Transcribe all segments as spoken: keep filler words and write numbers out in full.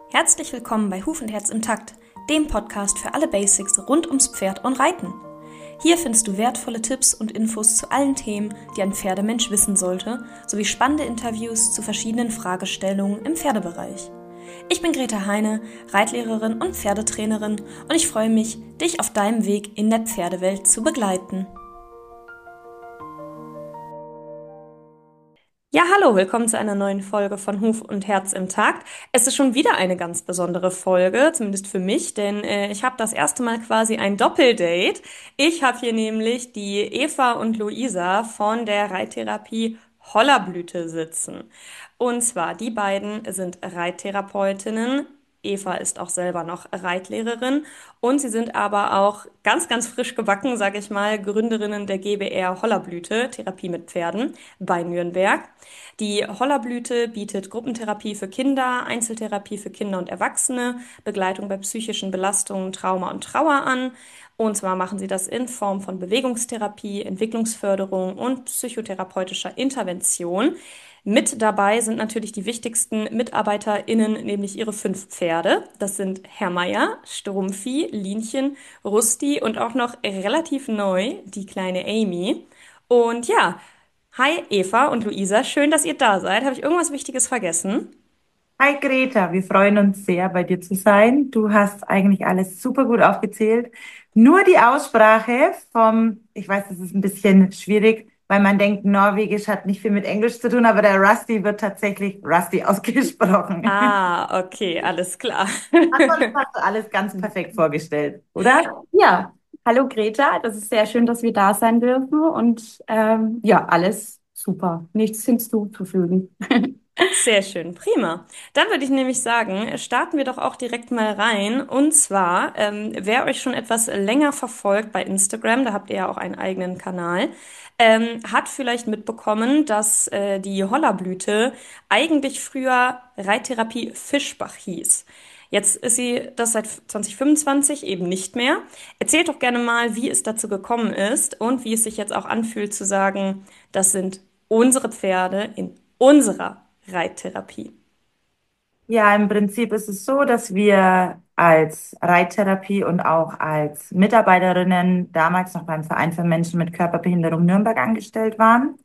Herzlich willkommen bei Huf und Herz im Takt, dem Podcast für alle Basics rund ums Pferd und Reiten. Hier findest du wertvolle Tipps und Infos zu allen Themen, die ein Pferdemensch wissen sollte, sowie spannende Interviews zu verschiedenen Fragestellungen im Pferdebereich. Ich bin Greta Heine, Reitlehrerin und Pferdetrainerin und ich freue mich, dich auf deinem Weg in der Pferdewelt zu begleiten. Ja, hallo, willkommen zu einer neuen Folge von Huf und Herz im Takt. Es ist schon wieder eine ganz besondere Folge, zumindest für mich, denn äh, ich habe das erste Mal quasi ein Doppeldate. Ich habe hier nämlich die Eva und Luisa von der Reittherapie Hollerblüte sitzen. Und zwar, die beiden sind Reittherapeutinnen. Eva ist auch selber noch Reitlehrerin und sie sind aber auch ganz, ganz frisch gebacken, sage ich mal, Gründerinnen der G B R Hollerblüte, Therapie mit Pferden bei Nürnberg. Die Hollerblüte bietet Gruppentherapie für Kinder, Einzeltherapie für Kinder und Erwachsene, Begleitung bei psychischen Belastungen, Trauma und Trauer an. Und zwar machen sie das in Form von Bewegungstherapie, Entwicklungsförderung und psychotherapeutischer Intervention. Mit dabei sind natürlich die wichtigsten MitarbeiterInnen, nämlich ihre fünf Pferde. Das sind Herr Meier, Strumpfi, Linchen, Rusti und auch noch relativ neu die kleine Amy. Und ja, hi Eva und Luisa, schön, dass ihr da seid. Habe ich irgendwas Wichtiges vergessen? Hi Greta, wir freuen uns sehr, bei dir zu sein. Du hast eigentlich alles super gut aufgezählt. Nur die Aussprache vom, ich weiß, das ist ein bisschen schwierig, weil man denkt, Norwegisch hat nicht viel mit Englisch zu tun, aber der Rusty wird tatsächlich Rusty ausgesprochen. Ah, okay, alles klar. Ansonsten hast du alles ganz perfekt vorgestellt, oder? Ja, hallo Greta, das ist sehr schön, dass wir da sein dürfen und ähm, ja, alles super, nichts hinzuzufügen. Sehr schön, prima. Dann würde ich nämlich sagen, starten wir doch auch direkt mal rein. Und zwar, ähm, wer euch schon etwas länger verfolgt bei Instagram, da habt ihr ja auch einen eigenen Kanal, ähm, hat vielleicht mitbekommen, dass äh, die Hollerblüte eigentlich früher Reittherapie Fischbach hieß. Jetzt ist sie das seit zwanzig fünfundzwanzig eben nicht mehr. Erzählt doch gerne mal, wie es dazu gekommen ist und wie es sich jetzt auch anfühlt zu sagen, das sind unsere Pferde in unserer Reittherapie. Ja, im Prinzip ist es so, dass wir als Reittherapie und auch als Mitarbeiterinnen damals noch beim Verein für Menschen mit Körperbehinderung Nürnberg angestellt waren.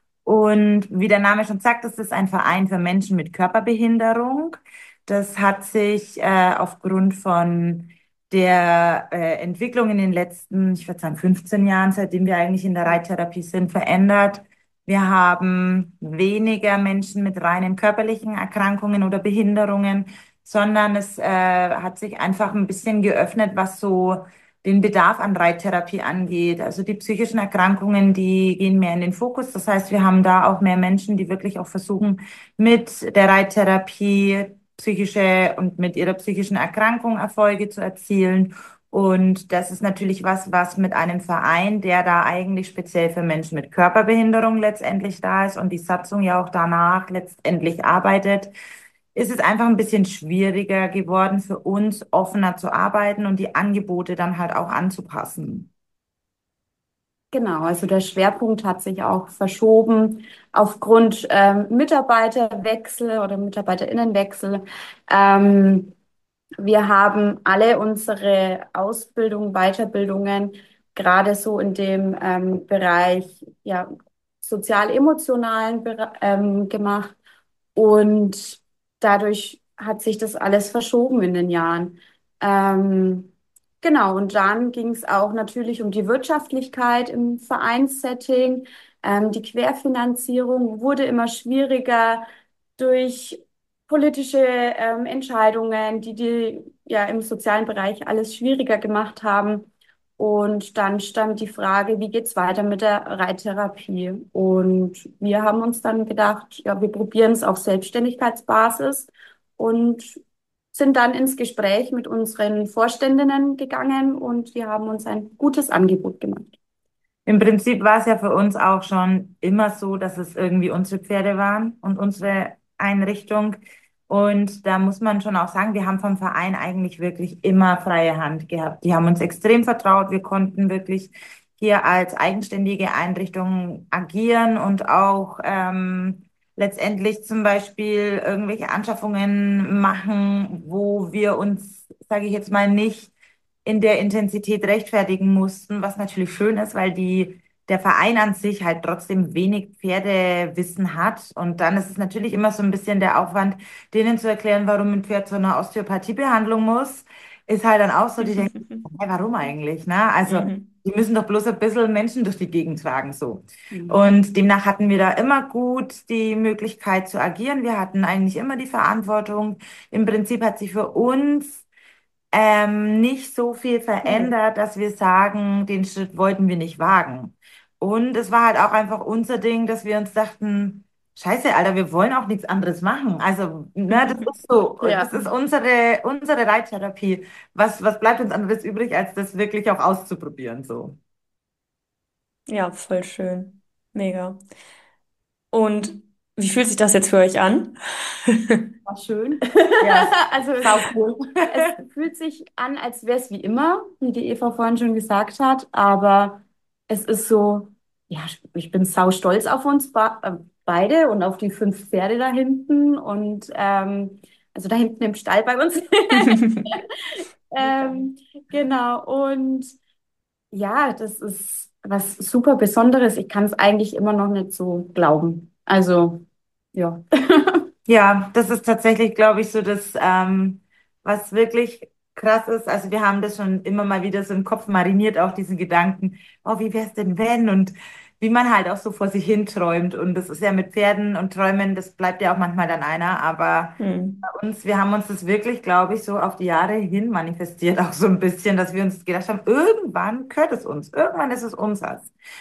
Und wie der Name schon sagt, das ist ein Verein für Menschen mit Körperbehinderung. Das hat sich äh, aufgrund von der äh, Entwicklung in den letzten, ich würde sagen, fünfzehn Jahren, seitdem wir eigentlich in der Reittherapie sind, verändert. Wir haben weniger Menschen mit reinen körperlichen Erkrankungen oder Behinderungen, sondern es äh, hat sich einfach ein bisschen geöffnet, was so den Bedarf an Reittherapie angeht. Also die psychischen Erkrankungen, die gehen mehr in den Fokus. Das heißt, wir haben da auch mehr Menschen, die wirklich auch versuchen, mit der Reittherapie psychische und mit ihrer psychischen Erkrankung Erfolge zu erzielen. Und das ist natürlich was, was mit einem Verein, der da eigentlich speziell für Menschen mit Körperbehinderung letztendlich da ist und die Satzung ja auch danach letztendlich arbeitet, ist es einfach ein bisschen schwieriger geworden für uns, offener zu arbeiten und die Angebote dann halt auch anzupassen. Genau, also der Schwerpunkt hat sich auch verschoben aufgrund ähm, Mitarbeiterwechsel oder Mitarbeiterinnenwechsel. Ähm, Wir haben alle unsere Ausbildung, Weiterbildungen gerade so in dem ähm, Bereich ja, sozial-emotionalen Bere- ähm, gemacht. Und dadurch hat sich das alles verschoben in den Jahren. Ähm, genau, und dann ging es auch natürlich um die Wirtschaftlichkeit im Vereinssetting. Ähm, die Querfinanzierung wurde immer schwieriger durch politische ähm, Entscheidungen, die die ja im sozialen Bereich alles schwieriger gemacht haben. Und dann stand die Frage, wie geht's weiter mit der Reittherapie? Und wir haben uns dann gedacht, ja, wir probieren es auf Selbstständigkeitsbasis und sind dann ins Gespräch mit unseren Vorständinnen gegangen und die haben uns ein gutes Angebot gemacht. Im Prinzip war es ja für uns auch schon immer so, dass es irgendwie unsere Pferde waren und unsere Einrichtung. Und da muss man schon auch sagen, wir haben vom Verein eigentlich wirklich immer freie Hand gehabt. Die haben uns extrem vertraut. Wir konnten wirklich hier als eigenständige Einrichtung agieren und auch ähm, letztendlich zum Beispiel irgendwelche Anschaffungen machen, wo wir uns, sage ich jetzt mal, nicht in der Intensität rechtfertigen mussten, was natürlich schön ist, weil die, der Verein an sich halt trotzdem wenig Pferdewissen hat. Und dann ist es natürlich immer so ein bisschen der Aufwand, denen zu erklären, warum ein Pferd zu einer Osteopathiebehandlung muss, ist halt dann auch so, die denken, hey, warum eigentlich, ne? Also, Mhm. die müssen doch bloß ein bisschen Menschen durch die Gegend tragen, so. Mhm. Und demnach hatten wir da immer gut die Möglichkeit zu agieren. Wir hatten eigentlich immer die Verantwortung. Im Prinzip hat sich für uns ähm, nicht so viel Cool. verändert, dass wir sagen, den Schritt wollten wir nicht wagen. Und es war halt auch einfach unser Ding, dass wir uns dachten, Scheiße, Alter, wir wollen auch nichts anderes machen. Also, ne, das ist so, das Ja. ist unsere, unsere Reittherapie. Was, was bleibt uns anderes übrig, als das wirklich auch auszuprobieren, so. Ja, voll schön. Mega. Und wie fühlt sich das jetzt für euch an? War schön. Ja, Also es, sau cool. es fühlt sich an, als wäre es wie immer, wie die Eva vorhin schon gesagt hat, aber es ist so, ja, ich bin sau stolz auf uns ba- äh, beide und auf die fünf Pferde da hinten und ähm, also da hinten im Stall bei uns. Ähm, genau, und ja, das ist was super Besonderes. Ich kann es eigentlich immer noch nicht so glauben. Also, ja. Ja, das ist tatsächlich, glaube ich, so das, ähm, was wirklich krass ist. Also wir haben das schon immer mal wieder so im Kopf mariniert, auch diesen Gedanken, oh, wie wär's denn wenn? Und wie man halt auch so vor sich hin träumt. Und das ist ja mit Pferden und Träumen, das bleibt ja auch manchmal dann einer. Aber Hm. bei uns, wir haben uns das wirklich, glaube ich, so auf die Jahre hin manifestiert, auch so ein bisschen, dass wir uns gedacht haben, irgendwann gehört es uns, irgendwann ist es unseres.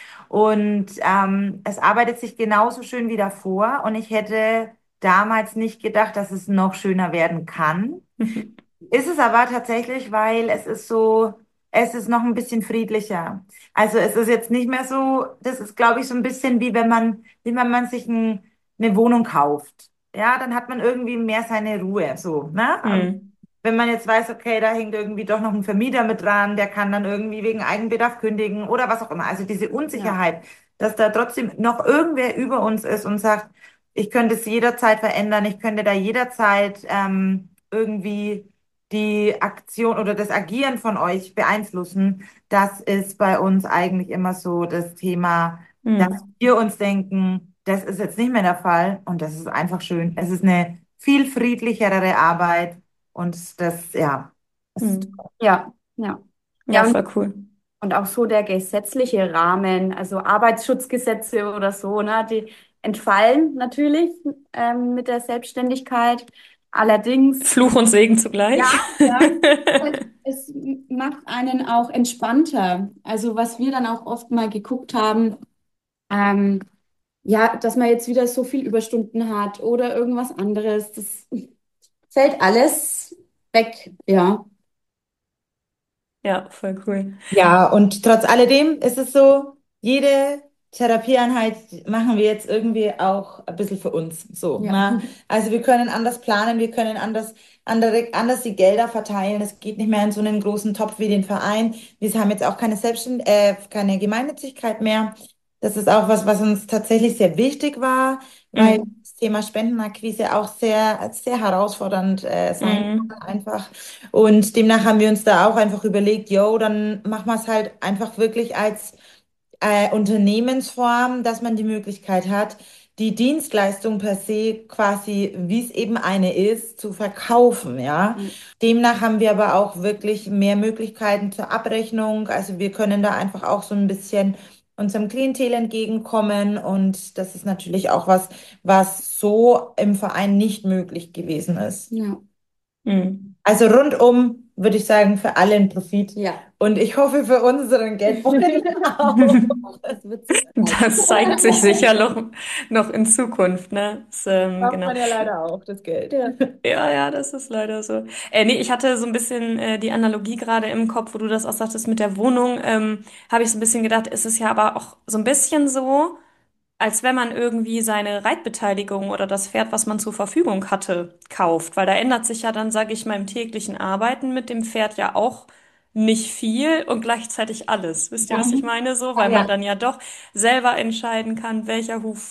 Und ähm, es arbeitet sich genauso schön wie davor. Und ich hätte damals nicht gedacht, dass es noch schöner werden kann. Ist es aber tatsächlich, weil es ist so, es ist noch ein bisschen friedlicher. Also es ist jetzt nicht mehr so, das ist, glaube ich, so ein bisschen wie wenn man, wie wenn man sich ein, eine Wohnung kauft. Ja, dann hat man irgendwie mehr seine Ruhe, so, ne? Hm. Wenn man jetzt weiß, okay, da hängt irgendwie doch noch ein Vermieter mit dran, der kann dann irgendwie wegen Eigenbedarf kündigen oder was auch immer. Also diese Ja. Unsicherheit, dass da trotzdem noch irgendwer über uns ist und sagt, ich könnte es jederzeit verändern, ich könnte da jederzeit ähm, irgendwie die Aktion oder das Agieren von euch beeinflussen. Das ist bei uns eigentlich immer so das Thema, dass Hm. wir uns denken, das ist jetzt nicht mehr der Fall und das ist einfach schön. Es ist eine viel friedlichere Arbeit und das, ja, das, Hm. Ja, ja. Ja, Ja, und, voll cool. und auch so der gesetzliche Rahmen, also Arbeitsschutzgesetze oder so, ne, die entfallen natürlich ähm, mit der Selbstständigkeit. Allerdings, Fluch und Segen ja, zugleich. ja, es, es macht einen auch entspannter. Also was wir dann auch oft mal geguckt haben, ähm, ja, dass man jetzt wieder so viel Überstunden hat oder irgendwas anderes, das fällt alles weg, ja. Ja, voll cool. ja, und trotz alledem ist es so, jede Therapieeinheit machen wir jetzt irgendwie auch ein bisschen für uns. So, Ja. ne? Also wir können anders planen, wir können anders, andere, anders die Gelder verteilen. Es geht nicht mehr in so einen großen Topf wie den Verein. Wir haben jetzt auch keine Selbstständ äh, keine Gemeinnützigkeit mehr. Das ist auch was, was uns tatsächlich sehr wichtig war, weil Hm. das Thema Spendenakquise auch sehr, sehr herausfordernd äh, sein Hm. kann, einfach. Und demnach haben wir uns da auch einfach überlegt, yo, dann machen wir es halt einfach wirklich als äh, Unternehmensform, dass man die Möglichkeit hat, die Dienstleistung per se quasi, wie es eben eine ist, zu verkaufen, ja. Ja. Demnach haben wir aber auch wirklich mehr Möglichkeiten zur Abrechnung. Also wir können da einfach auch so ein bisschen unserem Klientel entgegenkommen und das ist natürlich auch was, was so im Verein nicht möglich gewesen ist. Ja. Hm. Also rundum würde ich sagen, für alle ein Profit. Ja. Und ich hoffe für unseren Geldbeutel auch. Das wird sich zeigen. Das zeigt sich sicher noch, noch in Zukunft, ne? Das, ähm, Braucht genau. man ja leider auch, das Geld. Ja. Ja, ja, das ist leider so. Äh, nee, ich hatte so ein bisschen äh, die Analogie gerade im Kopf, wo du das auch sagtest mit der Wohnung. Ähm, habe ich so ein bisschen gedacht, ist es ja aber auch so ein bisschen so, als wenn man irgendwie seine Reitbeteiligung oder das Pferd, was man zur Verfügung hatte, kauft. Weil da ändert sich ja dann, sage ich mal, im täglichen Arbeiten mit dem Pferd ja auch nicht viel und gleichzeitig alles. Wisst ihr, Ja. was ich meine? So, Ja, weil man ja. dann ja doch selber entscheiden kann, welcher Huf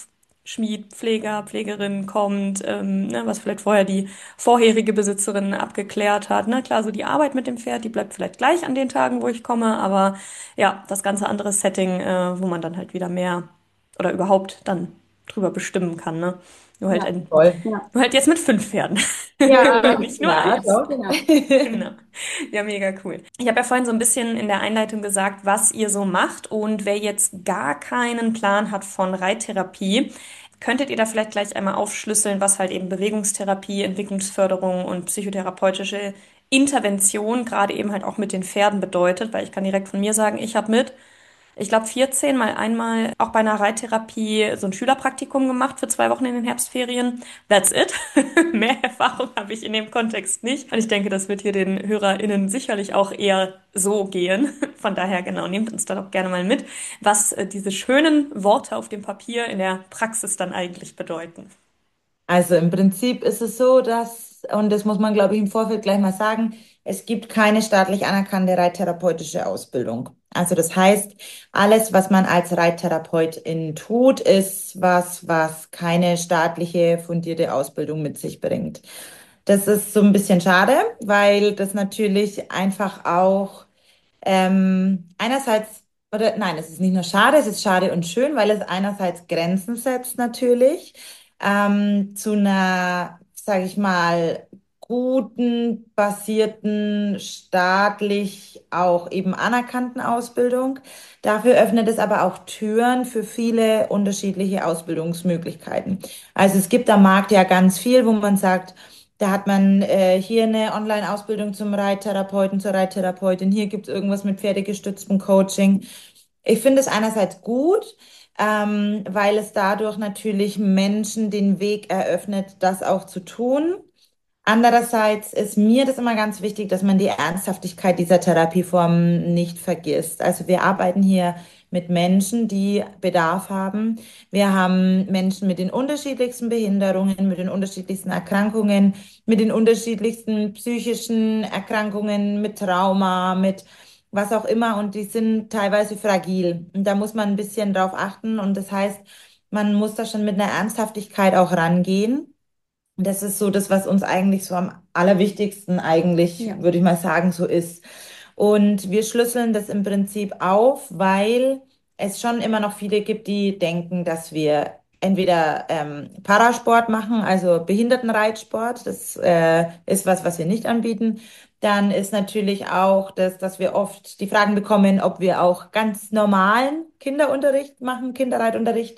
Schmied, Pfleger, Pflegerin kommt, ähm, ne, was vielleicht vorher die vorherige Besitzerin abgeklärt hat. Ne? Klar, so die Arbeit mit dem Pferd, die bleibt vielleicht gleich an den Tagen, wo ich komme, aber ja, das ganze andere Setting, äh, wo man dann halt wieder mehr oder überhaupt dann drüber bestimmen kann, ne? Nur halt Ja, ein, Voll. ja. nur halt jetzt mit fünf Pferden. Ja, Nicht nur Ja, eins. doch. genau. Genau. Ja, mega cool. Ich habe ja vorhin so ein bisschen in der Einleitung gesagt, was ihr so macht und wer jetzt gar keinen Plan hat von Reittherapie, könntet ihr da vielleicht gleich einmal aufschlüsseln, was halt eben Bewegungstherapie, Entwicklungsförderung und psychotherapeutische Intervention gerade eben halt auch mit den Pferden bedeutet, weil ich kann direkt von mir sagen, ich habe mit ich glaube, vierzehn mal einmal auch bei einer Reittherapie so ein Schülerpraktikum gemacht für zwei Wochen in den Herbstferien. That's it. Mehr Erfahrung habe ich in dem Kontext nicht. Und ich denke, das wird hier den HörerInnen sicherlich auch eher so gehen. Von daher, genau, nehmt uns da doch gerne mal mit, was äh, diese schönen Worte auf dem Papier in der Praxis dann eigentlich bedeuten. Also im Prinzip ist es so, dass, und das muss man, glaube ich, im Vorfeld gleich mal sagen, es gibt keine staatlich anerkannte reittherapeutische Ausbildung. Also das heißt, alles, was man als Reittherapeutin tut, ist was, was keine staatliche fundierte Ausbildung mit sich bringt. Das ist so ein bisschen schade, weil das natürlich einfach auch ähm, einerseits, oder nein, es ist nicht nur schade, es ist schade und schön, weil es einerseits Grenzen setzt natürlich ähm, zu einer, sage ich mal, guten, basierten, staatlich auch eben anerkannten Ausbildung. Dafür öffnet es aber auch Türen für viele unterschiedliche Ausbildungsmöglichkeiten. Also es gibt am Markt ja ganz viel, wo man sagt, da hat man äh, hier eine Online-Ausbildung zum Reittherapeuten, zur Reittherapeutin. Hier gibt es irgendwas mit pferdegestütztem Coaching. Ich finde es einerseits gut, ähm, weil es dadurch natürlich Menschen den Weg eröffnet, das auch zu tun. Andererseits ist mir das immer ganz wichtig, dass man die Ernsthaftigkeit dieser Therapieform nicht vergisst. Also wir arbeiten hier mit Menschen, die Bedarf haben. Wir haben Menschen mit den unterschiedlichsten Behinderungen, mit den unterschiedlichsten Erkrankungen, mit den unterschiedlichsten psychischen Erkrankungen, mit Trauma, mit was auch immer. Und die sind teilweise fragil. Und da muss man ein bisschen drauf achten. Und das heißt, man muss da schon mit einer Ernsthaftigkeit auch rangehen. Das ist so das, was uns eigentlich so am allerwichtigsten eigentlich, Ja, würde ich mal sagen, so ist. Und wir schlüsseln das im Prinzip auf, weil es schon immer noch viele gibt, die denken, dass wir entweder ähm, Parasport machen, also Behindertenreitsport, das äh, ist was, was wir nicht anbieten. Dann ist natürlich auch das, dass wir oft die Fragen bekommen, ob wir auch ganz normalen Kinderunterricht machen, Kinderreitunterricht.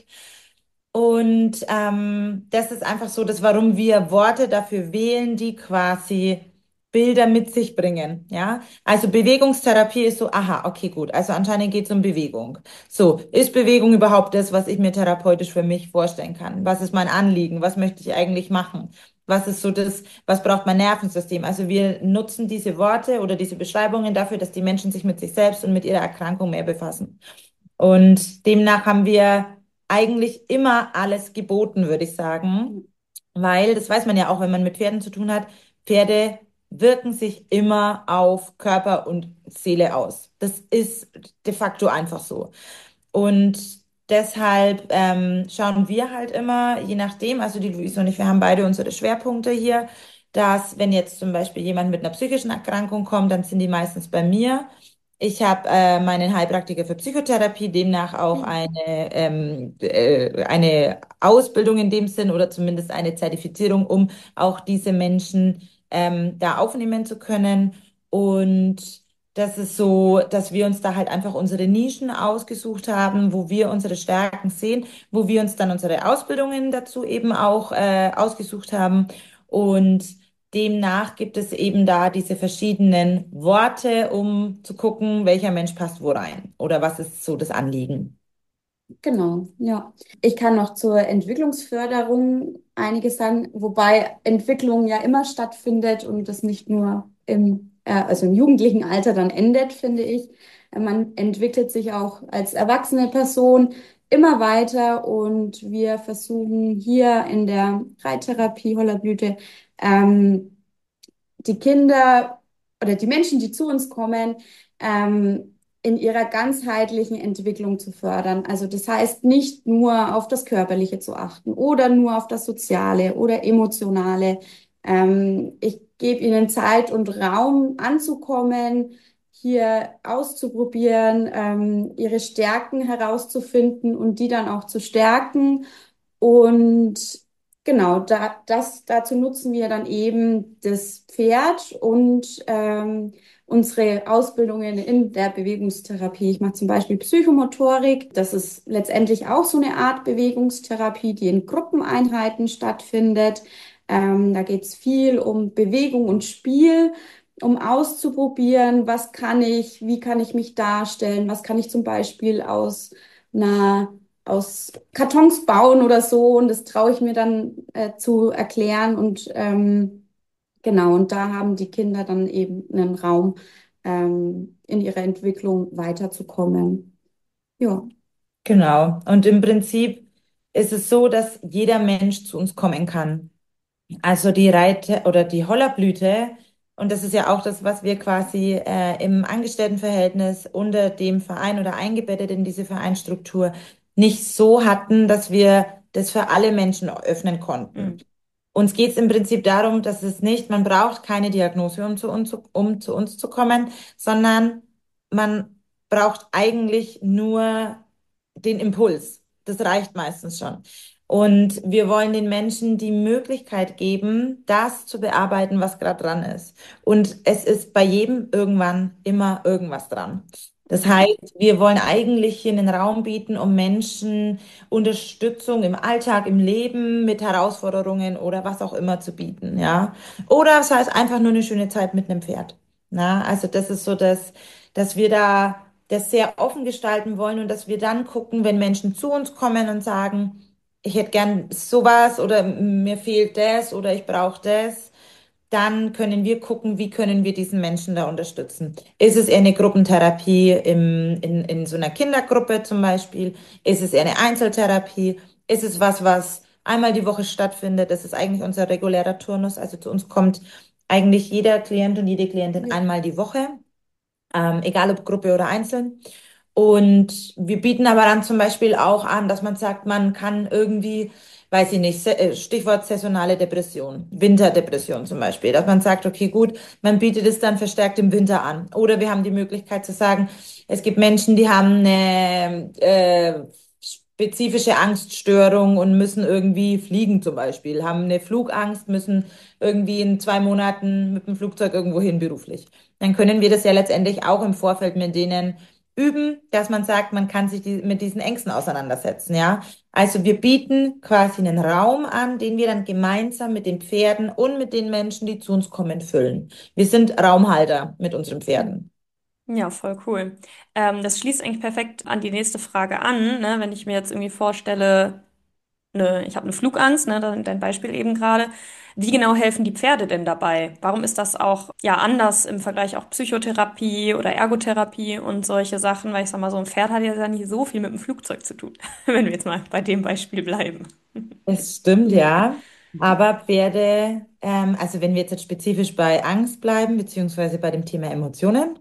Und ähm, das ist einfach so, das, warum wir Worte dafür wählen, die quasi Bilder mit sich bringen. Ja, also Bewegungstherapie ist so, aha, okay, gut. Also anscheinend geht es um Bewegung. So, ist Bewegung überhaupt das, was ich mir therapeutisch für mich vorstellen kann? Was ist mein Anliegen? Was möchte ich eigentlich machen? Was ist so das, was braucht mein Nervensystem? Also wir nutzen diese Worte oder diese Beschreibungen dafür, dass die Menschen sich mit sich selbst und mit ihrer Erkrankung mehr befassen. Und demnach haben wir eigentlich immer alles geboten, würde ich sagen. Weil, das weiß man ja auch, wenn man mit Pferden zu tun hat, Pferde wirken sich immer auf Körper und Seele aus. Das ist de facto einfach so. Und deshalb ähm, schauen wir halt immer, je nachdem, also die Luise und ich, wir haben beide unsere Schwerpunkte hier, dass wenn jetzt zum Beispiel jemand mit einer psychischen Erkrankung kommt, dann sind die meistens bei mir. Ich habe äh, meinen Heilpraktiker für Psychotherapie, demnach auch ja, eine, ähm, äh, eine Ausbildung in dem Sinn oder zumindest eine Zertifizierung, um auch diese Menschen ähm, da aufnehmen zu können. Und das ist so, dass wir uns da halt einfach unsere Nischen ausgesucht haben, wo wir unsere Stärken sehen, wo wir uns dann unsere Ausbildungen dazu eben auch äh, ausgesucht haben. Und demnach gibt es eben da diese verschiedenen Worte, um zu gucken, welcher Mensch passt wo rein oder was ist so das Anliegen. genau, ja. Ich kann noch zur Entwicklungsförderung einiges sagen, wobei Entwicklung ja immer stattfindet und das nicht nur im, äh, also im jugendlichen Alter dann endet, finde ich. Äh, Man entwickelt sich auch als erwachsene Person immer weiter und wir versuchen hier in der Reittherapie Hollerblüte ähm, die Kinder oder die Menschen, die zu uns kommen, ähm, in ihrer ganzheitlichen Entwicklung zu fördern. Also das heißt nicht nur auf das Körperliche zu achten oder nur auf das Soziale oder Emotionale. Ähm, ich gebe ihnen Zeit und Raum anzukommen, hier auszuprobieren, ähm, ihre Stärken herauszufinden und die dann auch zu stärken. Und genau, da, das, dazu nutzen wir dann eben das Pferd und ähm, unsere Ausbildungen in der Bewegungstherapie. Ich mache zum Beispiel Psychomotorik. Das ist letztendlich auch so eine Art Bewegungstherapie, die in Gruppeneinheiten stattfindet. Ähm, da geht es viel um Bewegung und Spiel, um auszuprobieren, was kann ich, wie kann ich mich darstellen, was kann ich zum Beispiel aus einer aus Kartons bauen oder so. Und das traue ich mir dann äh, zu erklären. Und ähm, genau, und da haben die Kinder dann eben einen Raum, ähm, in ihrer Entwicklung weiterzukommen. Ja. Genau. Und im Prinzip ist es so, dass jeder Mensch zu uns kommen kann. Also die Reite oder die Hollerblüte, und das ist ja auch das, was wir quasi äh, im Angestelltenverhältnis unter dem Verein oder eingebettet in diese Vereinsstruktur nicht so hatten, dass wir das für alle Menschen öffnen konnten. Hm. Uns geht es im Prinzip darum, dass es nicht, man braucht keine Diagnose, um zu uns, zu- um zu uns zu kommen, sondern man braucht eigentlich nur den Impuls. Das reicht meistens schon. Und wir wollen den Menschen die Möglichkeit geben, das zu bearbeiten, was gerade dran ist. Und es ist bei jedem irgendwann immer irgendwas dran. Das heißt, wir wollen eigentlich hier einen Raum bieten, um Menschen Unterstützung im Alltag, im Leben mit Herausforderungen oder was auch immer zu bieten, ja. Oder es heißt einfach nur eine schöne Zeit mit einem Pferd. Na, also das ist so, dass, dass wir da das sehr offen gestalten wollen und dass wir dann gucken, wenn Menschen zu uns kommen und sagen, ich hätte gern sowas oder mir fehlt das oder ich brauche das, dann können wir gucken, wie können wir diesen Menschen da unterstützen. Ist es eher eine Gruppentherapie im, in, in so einer Kindergruppe zum Beispiel? Ist es eher eine Einzeltherapie? Ist es was, was einmal die Woche stattfindet? Das ist eigentlich unser regulärer Turnus. Also zu uns kommt eigentlich jeder Klient und jede Klientin Ja. einmal die Woche, ähm, egal ob Gruppe oder einzeln. Und wir bieten aber dann zum Beispiel auch an, dass man sagt, man kann irgendwie, weiß ich nicht, se- äh, Stichwort saisonale Depression, Winterdepression zum Beispiel, dass man sagt, okay, gut, man bietet es dann verstärkt im Winter an. Oder wir haben die Möglichkeit zu sagen, es gibt Menschen, die haben eine äh, spezifische Angststörung und müssen irgendwie fliegen zum Beispiel, haben eine Flugangst, müssen irgendwie in zwei Monaten mit dem Flugzeug irgendwo hin beruflich. Dann können wir das ja letztendlich auch im Vorfeld mit denen üben, dass man sagt, man kann sich die, mit diesen Ängsten auseinandersetzen, ja. Also wir bieten quasi einen Raum an, den wir dann gemeinsam mit den Pferden und mit den Menschen, die zu uns kommen, füllen. Wir sind Raumhalter mit unseren Pferden. Ja, voll cool. Ähm, das schließt eigentlich perfekt an die nächste Frage an, ne? Wenn ich mir jetzt irgendwie vorstelle, ne, ich habe eine Flugangst, ne, dein dein Beispiel eben gerade. Wie genau helfen die Pferde denn dabei? Warum ist das auch ja anders im Vergleich auch Psychotherapie oder Ergotherapie und solche Sachen? Weil ich sag mal, so ein Pferd hat ja nicht so viel mit dem Flugzeug zu tun, wenn wir jetzt mal bei dem Beispiel bleiben. Das stimmt, ja. Aber Pferde, ähm, also wenn wir jetzt spezifisch bei Angst bleiben, beziehungsweise bei dem Thema Emotionen,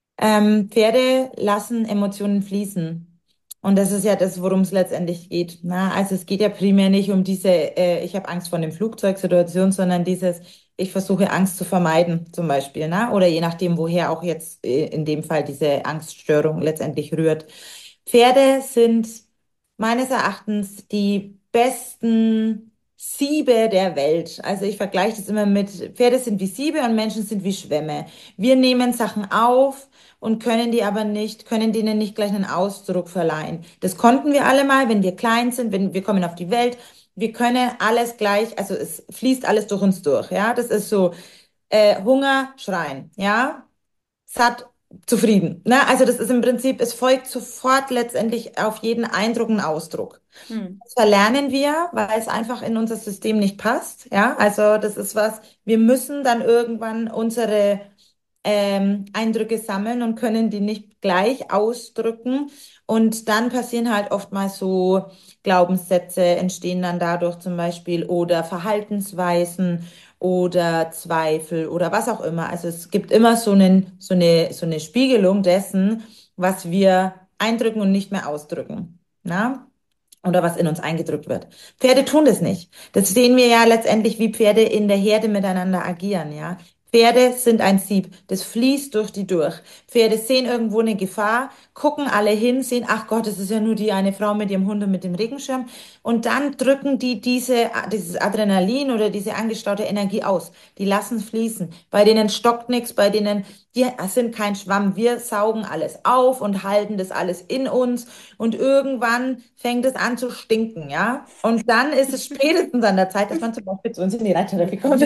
Ähm, Pferde lassen Emotionen fließen. Und das ist ja das, worum es letztendlich geht. Na, also es geht ja primär nicht um diese, äh, ich habe Angst vor dem Flugzeugsituation, sondern dieses, ich versuche Angst zu vermeiden, zum Beispiel. Na? Oder je nachdem, woher auch jetzt äh, in dem Fall diese Angststörung letztendlich rührt. Pferde sind meines Erachtens die besten Siebe der Welt. Also ich vergleiche das immer mit, Pferde sind wie Siebe und Menschen sind wie Schwämme. Wir nehmen Sachen auf und können die aber nicht, können denen nicht gleich einen Ausdruck verleihen. Das konnten wir alle mal, wenn wir klein sind, wenn wir kommen auf die Welt. Wir können alles gleich, also es fließt alles durch uns durch, ja. Das ist so, äh, Hunger, Schreien, ja. Satt, zufrieden, ne? Also das ist im Prinzip, es folgt sofort letztendlich auf jeden Eindruck ein Ausdruck. Hm. Das verlernen wir, weil es einfach in unser System nicht passt, ja. Also das ist was, wir müssen dann irgendwann unsere ähm, Eindrücke sammeln und können die nicht gleich ausdrücken. Und dann passieren halt oftmals so Glaubenssätze, entstehen dann dadurch zum Beispiel oder Verhaltensweisen oder Zweifel oder was auch immer. Also es gibt immer so einen, so eine, so eine Spiegelung dessen, was wir eindrücken und nicht mehr ausdrücken. Na? Oder was in uns eingedrückt wird. Pferde tun das nicht. Das sehen wir ja letztendlich, wie Pferde in der Herde miteinander agieren, ja. Pferde sind ein Sieb, das fließt durch die durch. Pferde sehen irgendwo eine Gefahr, gucken alle hin, sehen, ach Gott, es ist ja nur die eine Frau mit ihrem Hund und mit dem Regenschirm. Und dann drücken die diese, dieses Adrenalin oder diese angestaute Energie aus. Die lassen es fließen. Bei denen stockt nichts, bei denen, die sind kein Schwamm. Wir saugen alles auf und halten das alles in uns. Und irgendwann fängt es an zu stinken, ja. Und dann ist es spätestens an der Zeit, dass man zum Beispiel zu uns in die Reittherapie kommt.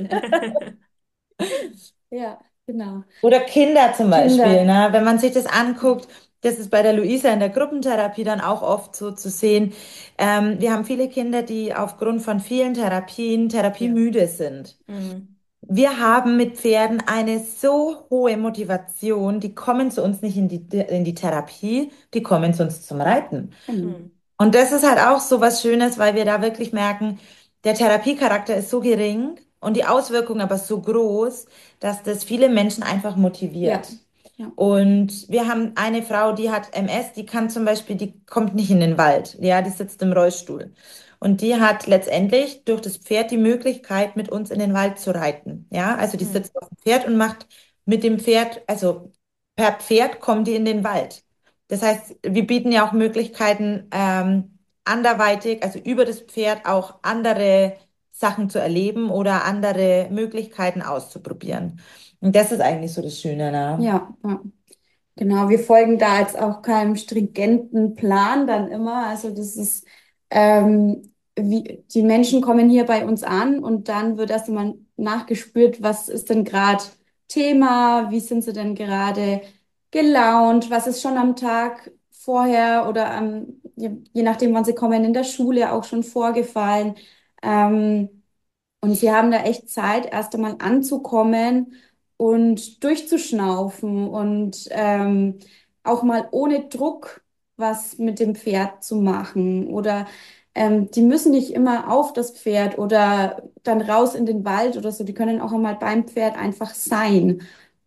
Ja, genau. Oder Kinder zum Beispiel, Kinder. ne? Wenn man sich das anguckt, das ist bei der Luisa in der Gruppentherapie dann auch oft so zu sehen. Ähm, wir haben viele Kinder, die aufgrund von vielen Therapien Ja. therapiemüde sind. Mhm. Wir haben mit Pferden eine so hohe Motivation, die kommen zu uns nicht in die, in die Therapie, die kommen zu uns zum Reiten. Genau. Mhm. Und das ist halt auch so was Schönes, weil wir da wirklich merken, der Therapiecharakter ist so gering und die Auswirkungen aber so groß, dass das viele Menschen einfach Ja. motiviert. Ja. Und wir haben eine Frau, die hat M S, die kann zum Beispiel, die kommt nicht in den Wald, ja, die sitzt im Rollstuhl. Und die hat letztendlich durch das Pferd die Möglichkeit, mit uns in den Wald zu reiten. Ja, also die Mhm. sitzt auf dem Pferd und macht mit dem Pferd, also per Pferd kommt die in den Wald. Das heißt, wir bieten ja auch Möglichkeiten, ähm, anderweitig, also über das Pferd auch andere Sachen zu erleben oder andere Möglichkeiten auszuprobieren. Und das ist eigentlich so das Schöne, ne? Ja, ja. Genau, wir folgen da jetzt auch keinem stringenten Plan dann immer. Also das ist, ähm, wie, die Menschen kommen hier bei uns an und dann wird erst einmal nachgespürt, was ist denn gerade Thema, wie sind sie denn gerade gelaunt, was ist schon am Tag vorher oder am, je, je nachdem, wann sie kommen, in der Schule auch schon vorgefallen. Ähm, und sie haben da echt Zeit, erst einmal anzukommen und durchzuschnaufen und ähm, auch mal ohne Druck was mit dem Pferd zu machen. Oder ähm, die müssen nicht immer auf das Pferd oder dann raus in den Wald oder so. Die können auch einmal beim Pferd einfach sein.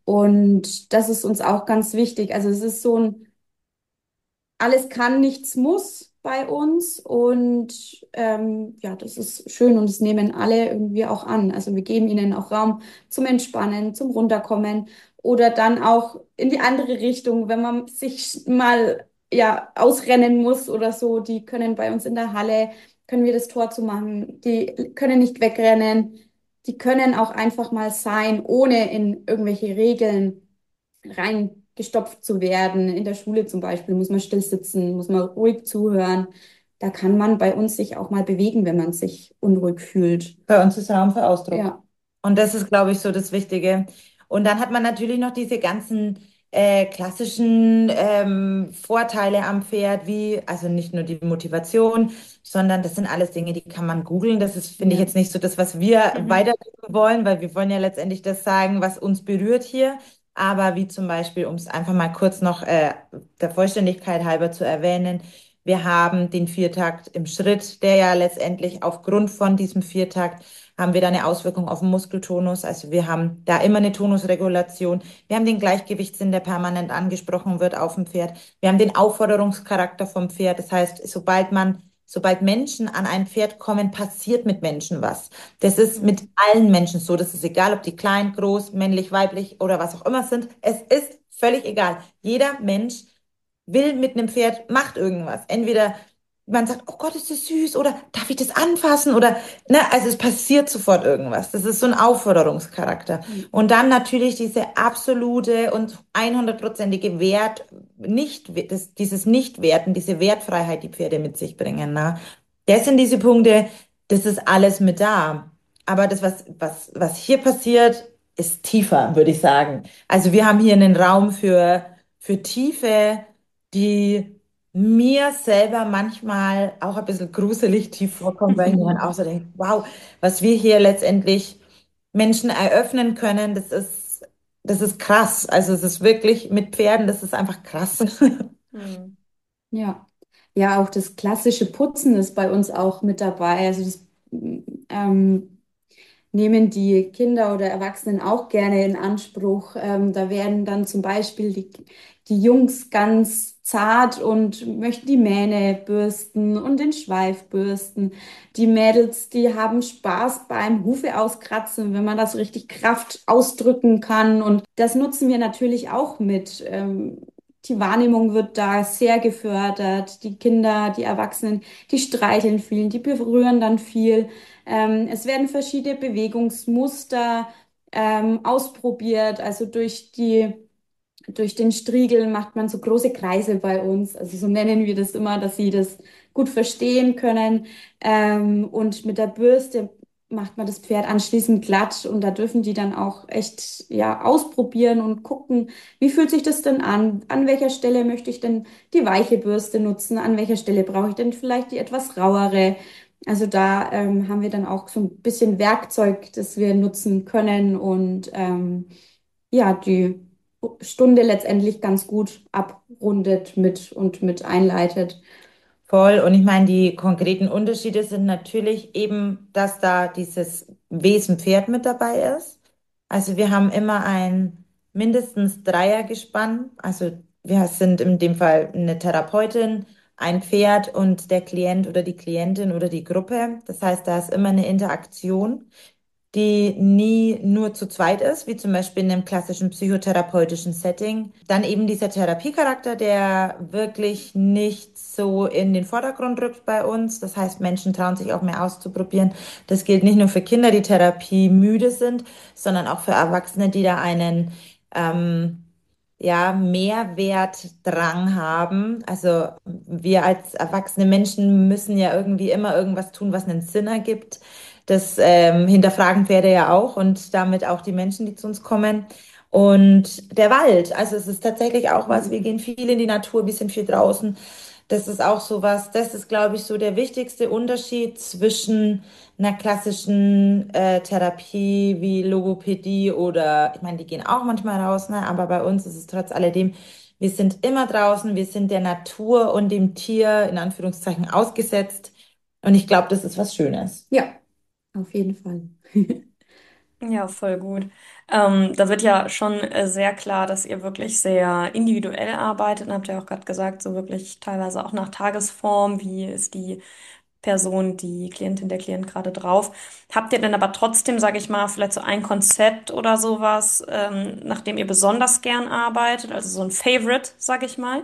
Und das ist uns auch ganz wichtig. Also es ist so ein alles kann, nichts muss bei uns und ähm, ja, das ist schön und das nehmen alle irgendwie auch an. Also wir geben ihnen auch Raum zum Entspannen, zum Runterkommen oder dann auch in die andere Richtung, wenn man sich mal ja ausrennen muss oder so. Die können bei uns in der Halle, können wir das Tor zu machen. Die können nicht wegrennen. Die können auch einfach mal sein, ohne in irgendwelche Regeln reingestopft zu werden. In der Schule zum Beispiel muss man still sitzen, muss man ruhig zuhören. Da kann man bei uns sich auch mal bewegen, wenn man sich unruhig fühlt. Bei uns ist Raum für Ausdruck. Ja, Und das ist, glaube ich, so das Wichtige. Und dann hat man natürlich noch diese ganzen äh, klassischen ähm, Vorteile am Pferd, wie, also nicht nur die Motivation, sondern das sind alles Dinge, die kann man googeln. Das ist, finde ich, ja, jetzt nicht so das, was wir Mhm. weitergeben wollen, weil wir wollen ja letztendlich das sagen, was uns berührt hier. Aber wie zum Beispiel, um es einfach mal kurz noch äh, der Vollständigkeit halber zu erwähnen, wir haben den Viertakt im Schritt, der ja letztendlich aufgrund von diesem Viertakt haben wir da eine Auswirkung auf den Muskeltonus. Also wir haben da immer eine Tonusregulation. Wir haben den Gleichgewichtssinn, der permanent angesprochen wird auf dem Pferd. Wir haben den Aufforderungscharakter vom Pferd. Das heißt, sobald man, sobald Menschen an ein Pferd kommen, passiert mit Menschen was. Das ist mit Mhm. allen Menschen so. Das ist egal, ob die klein, groß, männlich, weiblich oder was auch immer sind. Es ist völlig egal. Jeder Mensch will mit einem Pferd, macht irgendwas. Entweder man sagt, oh Gott, ist das süß, oder darf ich das anfassen? Oder, ne, also es passiert sofort irgendwas. Das ist so ein Aufforderungscharakter. Und dann natürlich diese absolute und hundertprozentige Wert, nicht, das, dieses Nichtwerten, diese Wertfreiheit, die Pferde mit sich bringen, ne? Das sind diese Punkte, das ist alles mit da. Aber das, was, was, was hier passiert, ist tiefer, würde ich sagen. Also wir haben hier einen Raum für, für Tiefe, die mir selber manchmal auch ein bisschen gruselig tief vorkommt, weil ich mir dann auch so denke, wow, was wir hier letztendlich Menschen eröffnen können, das ist, das ist krass. Also es ist wirklich mit Pferden, das ist einfach krass. Mhm. ja. Ja, auch das klassische Putzen ist bei uns auch mit dabei. Also das ähm, nehmen die Kinder oder Erwachsenen auch gerne in Anspruch. Ähm, da werden dann zum Beispiel die, die Jungs ganz zart und möchten die Mähne bürsten und den Schweif bürsten. Die Mädels, die haben Spaß beim Hufe auskratzen, wenn man das richtig Kraft ausdrücken kann. Und das nutzen wir natürlich auch mit. Ähm, Die Wahrnehmung wird da sehr gefördert. Die Kinder, die Erwachsenen, die streicheln viel, die berühren dann viel. Ähm, es werden verschiedene Bewegungsmuster ähm, ausprobiert. Also durch die durch den Striegel macht man so große Kreise bei uns. Also so nennen wir das immer, dass sie das gut verstehen können. Ähm, und mit der Bürste macht man das Pferd anschließend glatt und da dürfen die dann auch echt ja ausprobieren und gucken, wie fühlt sich das denn an? An welcher Stelle möchte ich denn die weiche Bürste nutzen? An welcher Stelle brauche ich denn vielleicht die etwas rauere? Also da ähm, haben wir dann auch so ein bisschen Werkzeug, das wir nutzen können und ähm, ja, die Stunde letztendlich ganz gut abrundet mit und mit einleitet. Voll. Und ich meine, die konkreten Unterschiede sind natürlich eben, dass da dieses Wesen-Pferd mit dabei ist. Also wir haben immer ein mindestens Dreiergespann. Also wir sind in dem Fall eine Therapeutin, ein Pferd und der Klient oder die Klientin oder die Gruppe. Das heißt, da ist immer eine Interaktion, die nie nur zu zweit ist, wie zum Beispiel in einem klassischen psychotherapeutischen Setting. Dann eben dieser Therapiecharakter, der wirklich nicht so in den Vordergrund rückt bei uns. Das heißt, Menschen trauen sich auch mehr auszuprobieren. Das gilt nicht nur für Kinder, die Therapie müde sind, sondern auch für Erwachsene, die da einen ähm, ja, Mehrwertdrang haben. Also wir als erwachsene Menschen müssen ja irgendwie immer irgendwas tun, was einen Sinn ergibt. Das ähm, hinterfragen Pferde ja auch und damit auch die Menschen, die zu uns kommen. Und der Wald, also es ist tatsächlich auch was, wir gehen viel in die Natur, wir sind viel draußen. Das ist auch so was, das ist, glaube ich, so der wichtigste Unterschied zwischen einer klassischen äh, Therapie wie Logopädie oder, ich meine, die gehen auch manchmal raus, ne? Aber bei uns ist es trotz alledem, wir sind immer draußen, wir sind der Natur und dem Tier in Anführungszeichen ausgesetzt. Und ich glaube, das ist was Schönes. Ja, auf jeden Fall. Ja, voll gut. Ähm, da wird ja schon äh, sehr klar, dass ihr wirklich sehr individuell arbeitet. Und habt ihr auch gerade gesagt, so wirklich teilweise auch nach Tagesform. Wie ist die Person, die Klientin, der Klient gerade drauf? Habt ihr denn aber trotzdem, sage ich mal, vielleicht so ein Konzept oder sowas, ähm, nach dem ihr besonders gern arbeitet? Also so ein Favorite, sage ich mal?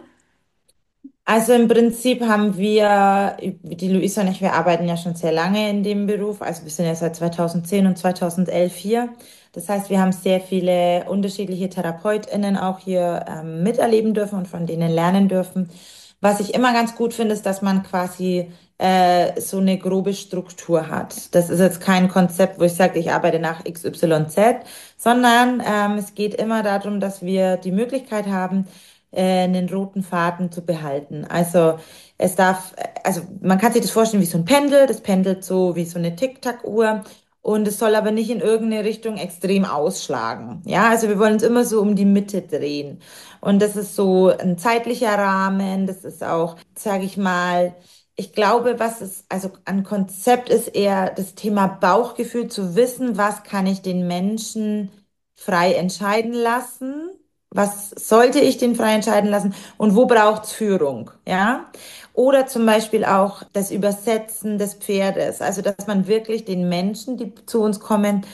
Also im Prinzip haben wir, die Luisa und ich, wir arbeiten ja schon sehr lange in dem Beruf. Also wir sind ja seit zweitausendzehn und zweitausendelf hier. Das heißt, wir haben sehr viele unterschiedliche TherapeutInnen auch hier ähm, miterleben dürfen und von denen lernen dürfen. Was ich immer ganz gut finde, ist, dass man quasi äh, so eine grobe Struktur hat. Das ist jetzt kein Konzept, wo ich sage, ich arbeite nach X Y Z, sondern ähm, es geht immer darum, dass wir die Möglichkeit haben, äh, einen roten Faden zu behalten. Also es darf, also man kann sich das vorstellen wie so ein Pendel, das pendelt so wie so eine Tic-Tac-Uhr und es soll aber nicht in irgendeine Richtung extrem ausschlagen. Ja, also wir wollen uns immer so um die Mitte drehen. Und das ist so ein zeitlicher Rahmen, das ist auch, sage ich mal, ich glaube, was es, also ein Konzept ist eher das Thema Bauchgefühl, zu wissen, was kann ich den Menschen frei entscheiden lassen, was sollte ich den frei entscheiden lassen und wo braucht's Führung, ja? Oder zum Beispiel auch das Übersetzen des Pferdes, also dass man wirklich den Menschen, die zu uns kommen,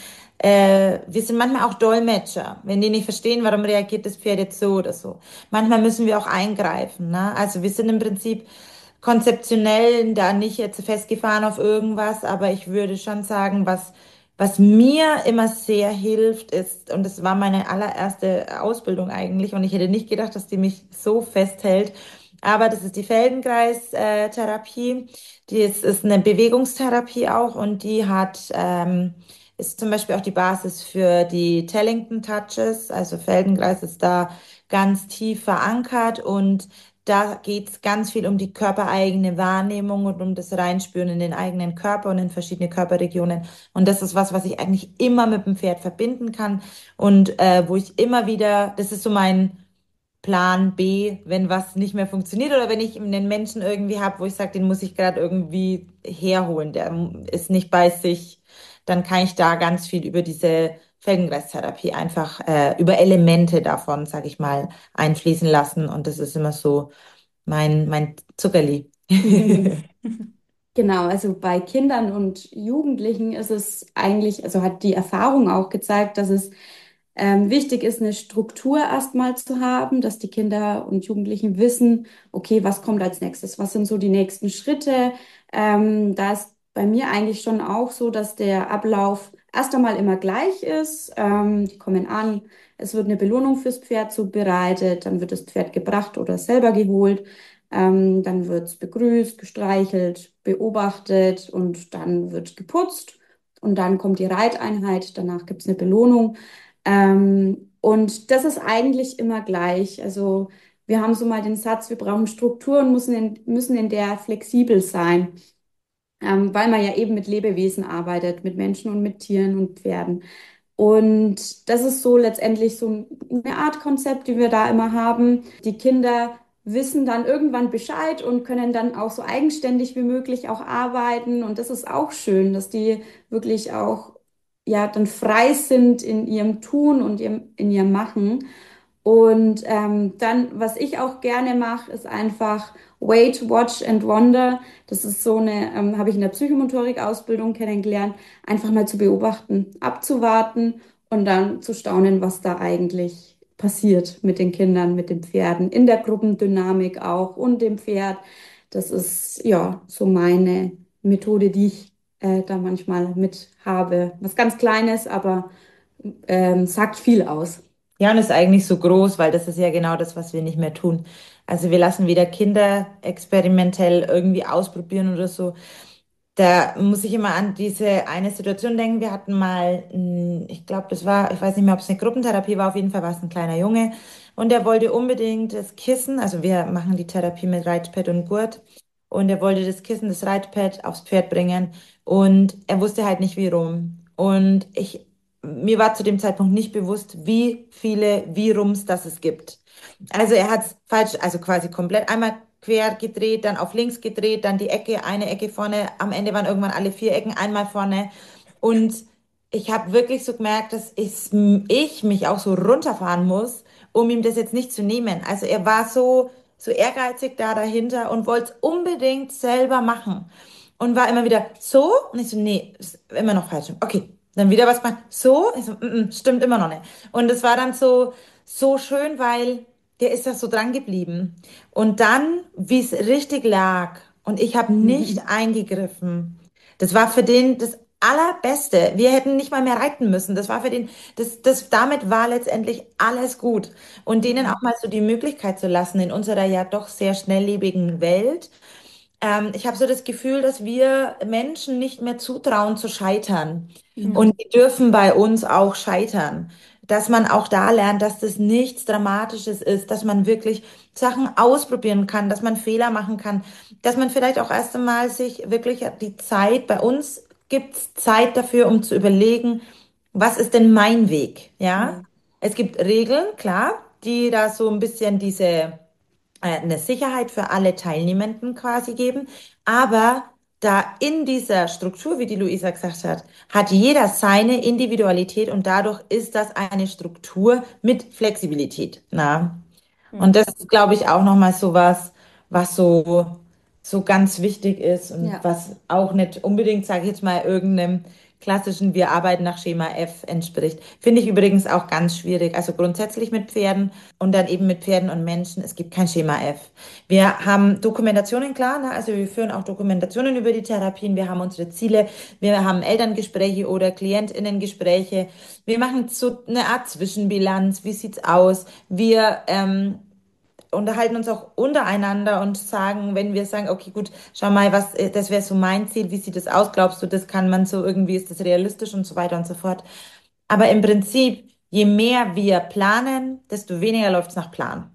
äh, wir sind manchmal auch Dolmetscher, wenn die nicht verstehen, warum reagiert das Pferd jetzt so oder so. Manchmal müssen wir auch eingreifen, ne? Also wir sind im Prinzip konzeptionell da nicht jetzt festgefahren auf irgendwas, aber ich würde schon sagen, was was mir immer sehr hilft, ist, und das war meine allererste Ausbildung eigentlich, und ich hätte nicht gedacht, dass die mich so festhält, aber das ist die Feldenkreis-Therapie. Die ist, ist eine Bewegungstherapie auch und die hat, ähm, ist zum Beispiel auch die Basis für die Tellington Touches. Also Feldenkreis ist da ganz tief verankert und da geht es ganz viel um die körpereigene Wahrnehmung und um das Reinspüren in den eigenen Körper und in verschiedene Körperregionen. Und das ist was, was ich eigentlich immer mit dem Pferd verbinden kann und äh, wo ich immer wieder, das ist so mein Plan B, wenn was nicht mehr funktioniert oder wenn ich einen Menschen irgendwie habe, wo ich sage, den muss ich gerade irgendwie herholen, der ist nicht bei sich, dann kann ich da ganz viel über diese Feldenkreistherapie einfach äh, über Elemente davon, sage ich mal, einfließen lassen. Und das ist immer so mein, mein Zuckerli. Genau, also bei Kindern und Jugendlichen ist es eigentlich, also hat die Erfahrung auch gezeigt, dass es ähm, wichtig ist, eine Struktur erstmal zu haben, dass die Kinder und Jugendlichen wissen, okay, was kommt als nächstes, was sind so die nächsten Schritte. Ähm, da ist bei mir eigentlich schon auch so, dass der Ablauf erst einmal immer gleich ist. Ähm, die kommen an, es wird eine Belohnung fürs Pferd zubereitet, dann wird das Pferd gebracht oder selber geholt. Ähm, dann wird's begrüßt, gestreichelt, beobachtet und dann wird geputzt. Und dann kommt die Reiteinheit, danach gibt's eine Belohnung. Ähm, und das ist eigentlich immer gleich. Also wir haben so mal den Satz, wir brauchen Struktur und müssen in, müssen in der flexibel sein, ähm, weil man ja eben mit Lebewesen arbeitet, mit Menschen und mit Tieren und Pferden. Und das ist so letztendlich so eine Art Konzept, die wir da immer haben. Die Kinder wissen dann irgendwann Bescheid und können dann auch so eigenständig wie möglich auch arbeiten. Und das ist auch schön, dass die wirklich auch ja dann frei sind in ihrem Tun und ihrem, in ihrem Machen. Und ähm, dann, was ich auch gerne mache, ist einfach Wait, Watch and Wonder. Das ist so eine, ähm, habe ich in der Psychomotorik-Ausbildung kennengelernt, einfach mal zu beobachten, abzuwarten und dann zu staunen, was da eigentlich passiert mit den Kindern, mit den Pferden, in der Gruppendynamik auch und dem Pferd. Das ist ja so meine Methode, die ich äh, da manchmal mit habe. Was ganz Kleines, aber ähm, sagt viel aus. Ja, und ist eigentlich so groß, weil das ist ja genau das, was wir nicht mehr tun. Also wir lassen wieder Kinder experimentell irgendwie ausprobieren oder so. Da muss ich immer an diese eine Situation denken. Wir hatten mal, mh, ich glaube, das war, ich weiß nicht mehr, ob es eine Gruppentherapie war, auf jeden Fall war es ein kleiner Junge. Und der wollte unbedingt das Kissen, also wir machen die Therapie mit Reitpad und Gurt. Und er wollte das Kissen, das Reitpad aufs Pferd bringen. Und er wusste halt nicht, wie rum. Und ich, mir war zu dem Zeitpunkt nicht bewusst, wie viele Wie-Rums das es gibt. Also er hat es falsch, also quasi komplett einmal quer gedreht, dann auf links gedreht, dann die Ecke, eine Ecke vorne. Am Ende waren irgendwann alle vier Ecken einmal vorne. Und ich habe wirklich so gemerkt, dass ich, ich mich auch so runterfahren muss, um ihm das jetzt nicht zu nehmen. Also er war so, so ehrgeizig da dahinter und wollte es unbedingt selber machen. Und war immer wieder so. Und ich so, nee, ist immer noch falsch. Okay, dann wieder was machen. So. Ich so, mm, mm, stimmt immer noch nicht. Und es war dann so, so schön, weil der ist da so dran geblieben. Und dann, wie es richtig lag, und ich habe nicht eingegriffen. Das war für den das Allerbeste. Wir hätten nicht mal mehr reiten müssen. Das war für den, das, das, damit war letztendlich alles gut. Und denen auch mal so die Möglichkeit zu lassen in unserer ja doch sehr schnelllebigen Welt. Ähm, ich habe so das Gefühl, dass wir Menschen nicht mehr zutrauen zu scheitern. Ja. Und die dürfen bei uns auch scheitern. Dass man auch da lernt, dass das nichts Dramatisches ist, dass man wirklich Sachen ausprobieren kann, dass man Fehler machen kann, dass man vielleicht auch erst einmal sich wirklich die Zeit, bei uns gibt's Zeit dafür, um zu überlegen, was ist denn mein Weg? Ja, Mhm. es gibt Regeln, klar, die da so ein bisschen diese äh, eine Sicherheit für alle Teilnehmenden quasi geben. Aber da in dieser Struktur, wie die Luisa gesagt hat, hat jeder seine Individualität und dadurch ist das eine Struktur mit Flexibilität. Na? Und Mhm. das ist, glaube ich, auch nochmal so was, was so, so ganz wichtig ist und Ja. was auch nicht unbedingt, sage ich jetzt mal, irgendeinem klassischen Wir arbeiten nach Schema F entspricht. Finde ich übrigens auch ganz schwierig. Also grundsätzlich mit Pferden und dann eben mit Pferden und Menschen. Es gibt kein Schema F. Wir haben Dokumentationen, klar, ne? Also wir führen auch Dokumentationen über die Therapien. Wir haben unsere Ziele. Wir haben Elterngespräche oder KlientInnengespräche. Wir machen so eine Art Zwischenbilanz. Wie sieht's aus? Wir ähm, unterhalten uns auch untereinander und sagen, wenn wir sagen, okay, gut, schau mal, was, äh, das wäre so mein Ziel, wie sieht das aus? Glaubst du, das kann man so irgendwie, ist das realistisch und so weiter und so fort. Aber im Prinzip, je mehr wir planen, desto weniger läuft es nach Plan.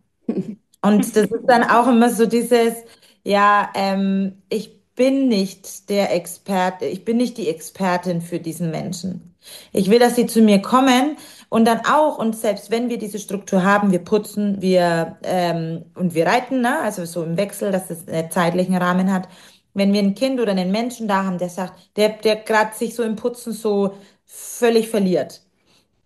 Und das ist dann auch immer so dieses, ja, ähm, ich bin nicht der Experte, ich bin nicht die Expertin für diesen Menschen. Ich will, dass sie zu mir kommen und dann auch, und selbst wenn wir diese Struktur haben, wir putzen, wir ähm, und wir reiten, ne? Also so im Wechsel, dass es einen zeitlichen Rahmen hat. Wenn wir ein Kind oder einen Menschen da haben, der sagt, der, der gerade sich so im Putzen so völlig verliert,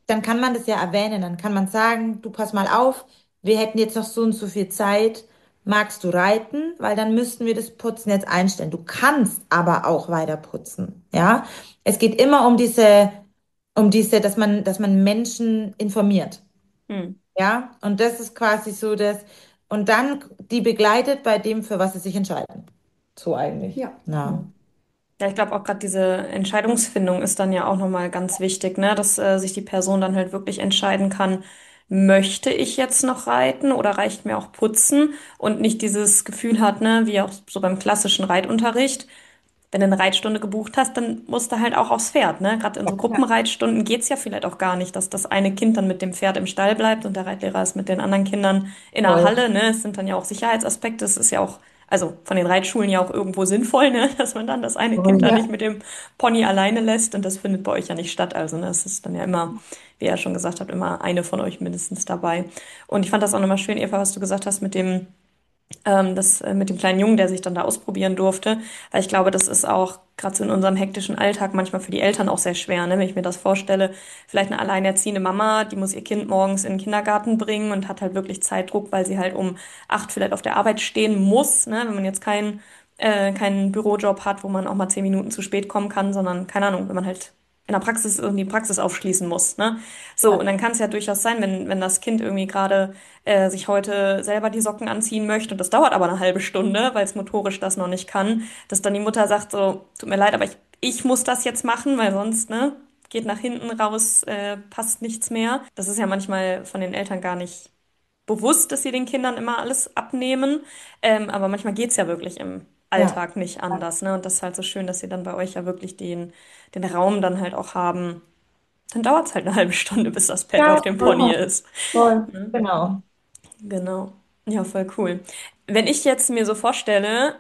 dann kann man das ja erwähnen. Dann kann man sagen, du pass mal auf, wir hätten jetzt noch so und so viel Zeit. Magst du reiten? Weil dann müssten wir das Putzen jetzt einstellen. Du kannst aber auch weiter putzen. Ja? Es geht immer um diese, um diese, dass man, dass man Menschen informiert. Hm. Ja? Und das ist quasi so das, und dann die begleitet bei dem, für was sie sich entscheiden. So eigentlich. Ja. Ja. Ja, ich glaube auch gerade diese Entscheidungsfindung ist dann ja auch nochmal ganz wichtig, ne? Dass äh, sich die Person dann halt wirklich entscheiden kann, möchte ich jetzt noch reiten oder reicht mir auch putzen und nicht dieses Gefühl hat, ne, wie auch so beim klassischen Reitunterricht. Wenn du eine Reitstunde gebucht hast, dann musst du halt auch aufs Pferd, ne? Gerade in so Ja. Gruppenreitstunden geht's ja vielleicht auch gar nicht, dass das eine Kind dann mit dem Pferd im Stall bleibt und der Reitlehrer ist mit den anderen Kindern in der Voll. Halle, ne? Es sind dann ja auch Sicherheitsaspekte. Es ist ja auch, also von den Reitschulen ja auch irgendwo sinnvoll, ne? Dass man dann das eine Kind Voll. da Ja. nicht mit dem Pony alleine lässt und das findet bei euch ja nicht statt. Also, ne? Es ist dann ja immer, wie ihr ja schon gesagt habt, immer eine von euch mindestens dabei. Und ich fand das auch nochmal schön, Eva, was du gesagt hast mit dem ähm, das äh, mit dem kleinen Jungen, der sich dann da ausprobieren durfte. Weil ich glaube, das ist auch gerade so in unserem hektischen Alltag manchmal für die Eltern auch sehr schwer, ne? Wenn ich mir das vorstelle, vielleicht eine alleinerziehende Mama, die muss ihr Kind morgens in den Kindergarten bringen und hat halt wirklich Zeitdruck, weil sie halt um acht vielleicht auf der Arbeit stehen muss, ne? Wenn man jetzt keinen äh, keinen Bürojob hat, wo man auch mal zehn Minuten zu spät kommen kann, sondern keine Ahnung, wenn man halt in der Praxis irgendwie Praxis aufschließen muss, ne? So, und dann kann es ja durchaus sein, wenn, wenn das Kind irgendwie gerade äh, sich heute selber die Socken anziehen möchte und das dauert aber eine halbe Stunde, weil es motorisch das noch nicht kann, dass dann die Mutter sagt so, tut mir leid, aber ich, ich muss das jetzt machen, weil sonst, ne, geht nach hinten raus, äh, passt nichts mehr. Das ist ja manchmal von den Eltern gar nicht bewusst, dass sie den Kindern immer alles abnehmen, ähm, aber manchmal geht's ja wirklich im Ja. Alltag nicht anders, ne? Und das ist halt so schön, dass sie dann bei euch ja wirklich den, den Raum dann halt auch haben. Dann dauert's halt eine halbe Stunde, bis das Pad auf Ja, dem Pony voll. ist. Voll. Ne? Genau. Genau. Ja, voll cool. Wenn ich jetzt mir so vorstelle,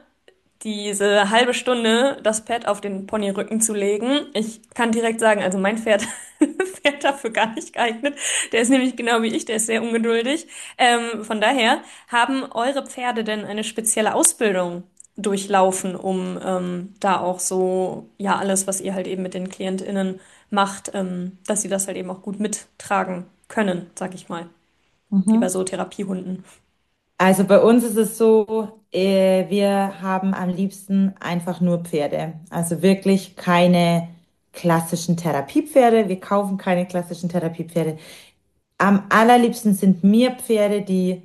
diese halbe Stunde das Pad auf den Ponyrücken zu legen, ich kann direkt sagen, also mein Pferd wäre dafür gar nicht geeignet. Der ist nämlich genau wie ich, der ist sehr ungeduldig. Ähm, von daher, haben eure Pferde denn eine spezielle Ausbildung durchlaufen, um ähm, da auch so, ja, alles, was ihr halt eben mit den KlientInnen macht, ähm, dass sie das halt eben auch gut mittragen können, sag ich mal, wie bei Mhm. so Therapiehunden. Also bei uns ist es so, äh, wir haben am liebsten einfach nur Pferde. Also wirklich keine klassischen Therapiepferde. Wir kaufen keine klassischen Therapiepferde. Am allerliebsten sind mir Pferde, die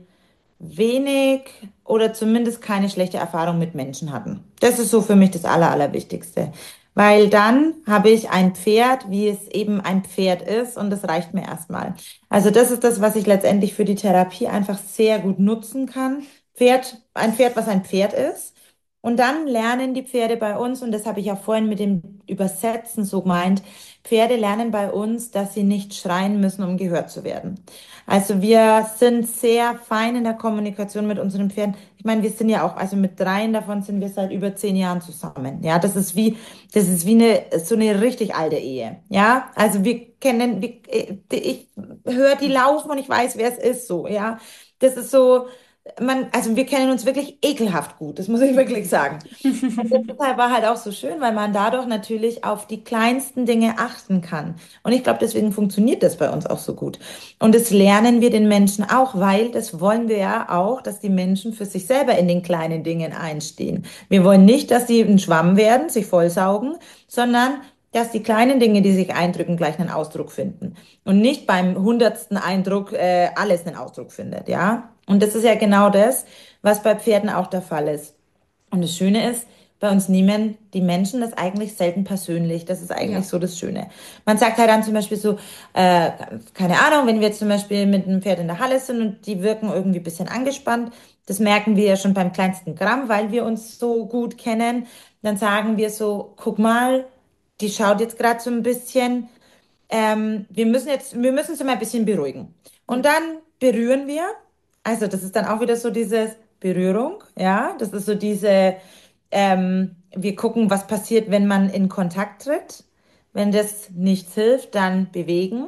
wenig oder zumindest keine schlechte Erfahrung mit Menschen hatten. Das ist so für mich das Aller, Allerwichtigste. Weil dann habe ich ein Pferd, wie es eben ein Pferd ist, und das reicht mir erstmal. Also das ist das, was ich letztendlich für die Therapie einfach sehr gut nutzen kann. Pferd, ein Pferd, was ein Pferd ist. Und dann lernen die Pferde bei uns, und das habe ich auch vorhin mit dem Übersetzen so gemeint, Pferde lernen bei uns, dass sie nicht schreien müssen, um gehört zu werden. Also wir sind sehr fein in der Kommunikation mit unseren Pferden. Ich meine, wir sind ja auch, also mit dreien davon sind wir seit über zehn Jahren zusammen. Ja, das ist wie, das ist wie eine, so eine richtig alte Ehe. Ja, also wir kennen, wir, ich höre die laufen und ich weiß, wer es ist, so. Ja, das ist so, man, also wir kennen uns wirklich ekelhaft gut. Das muss ich wirklich sagen. Und deshalb war halt auch so schön, weil man dadurch natürlich auf die kleinsten Dinge achten kann. Und ich glaube, deswegen funktioniert das bei uns auch so gut. Und das lernen wir den Menschen auch, weil das wollen wir ja auch, dass die Menschen für sich selber in den kleinen Dingen einstehen. Wir wollen nicht, dass sie ein Schwamm werden, sich vollsaugen, sondern dass die kleinen Dinge, die sich eindrücken, gleich einen Ausdruck finden. Und nicht beim hundertsten Eindruck äh, alles einen Ausdruck findet, ja? Und das ist ja genau das, was bei Pferden auch der Fall ist. Und das Schöne ist, bei uns nehmen die Menschen das eigentlich selten persönlich. Das ist eigentlich Ja. so das Schöne. Man sagt halt dann zum Beispiel so, äh, keine Ahnung, wenn wir jetzt zum Beispiel mit einem Pferd in der Halle sind und die wirken irgendwie ein bisschen angespannt, das merken wir ja schon beim kleinsten Gramm, weil wir uns so gut kennen. Dann sagen wir so, guck mal, die schaut jetzt gerade so ein bisschen ähm, wir müssen jetzt, wir müssen sie mal ein bisschen beruhigen. Und dann berühren wir. Also das ist dann auch wieder so dieses Berührung, ja. Das ist so diese, ähm, wir gucken, was passiert, wenn man in Kontakt tritt. Wenn das nichts hilft, dann bewegen.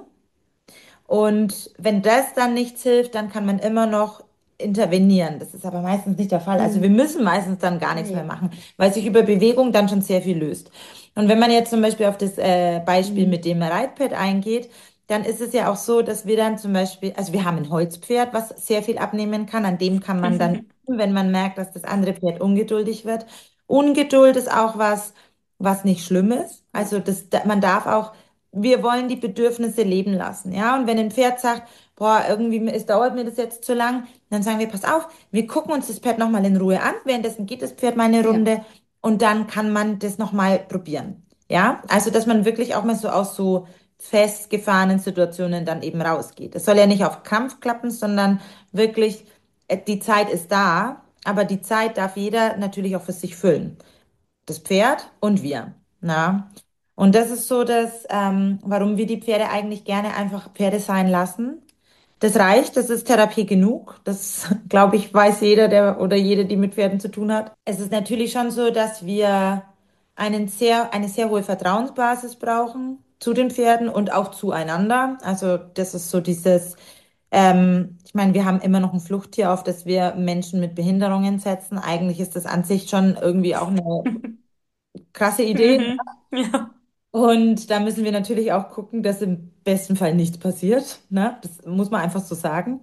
Und wenn das dann nichts hilft, dann kann man immer noch intervenieren. Das ist aber meistens nicht der Fall. Also wir Mhm. müssen meistens dann gar nichts mehr Nee. machen, weil sich über Bewegung dann schon sehr viel löst. Und wenn man jetzt zum Beispiel auf das äh, Beispiel Mhm. mit dem Reitpad eingeht, dann ist es ja auch so, dass wir dann zum Beispiel, also wir haben ein Holzpferd, was sehr viel abnehmen kann. An dem kann man dann, wenn man merkt, dass das andere Pferd ungeduldig wird. Ungeduld ist auch was, was nicht schlimm ist. Also das, da- man darf auch, wir wollen die Bedürfnisse leben lassen, ja. Und wenn ein Pferd sagt, boah, irgendwie, es dauert mir das jetzt zu lang, dann sagen wir, pass auf, wir gucken uns das Pferd nochmal in Ruhe an. Währenddessen geht das Pferd mal eine Ja. Runde und dann kann man das nochmal probieren. Ja, also dass man wirklich auch mal so aus so festgefahrenen Situationen dann eben rausgeht. Es soll ja nicht auf Krampf klappen, sondern wirklich, äh, die Zeit ist da, aber die Zeit darf jeder natürlich auch für sich füllen. Das Pferd und wir. Na? Und das ist so, dass, ähm, warum wir die Pferde eigentlich gerne einfach Pferde sein lassen. Das reicht, das ist Therapie genug. Das, glaube ich, weiß jeder, der oder jede, die mit Pferden zu tun hat. Es ist natürlich schon so, dass wir einen sehr, eine sehr hohe Vertrauensbasis brauchen zu den Pferden und auch zueinander. Also das ist so dieses, ähm, ich meine, wir haben immer noch ein Fluchttier, auf das wir Menschen mit Behinderungen setzen. Eigentlich ist das an sich schon irgendwie auch eine krasse Idee. Mhm. Ja. Und da müssen wir natürlich auch gucken, dass im besten Fall nichts passiert. Ne? Das muss man einfach so sagen.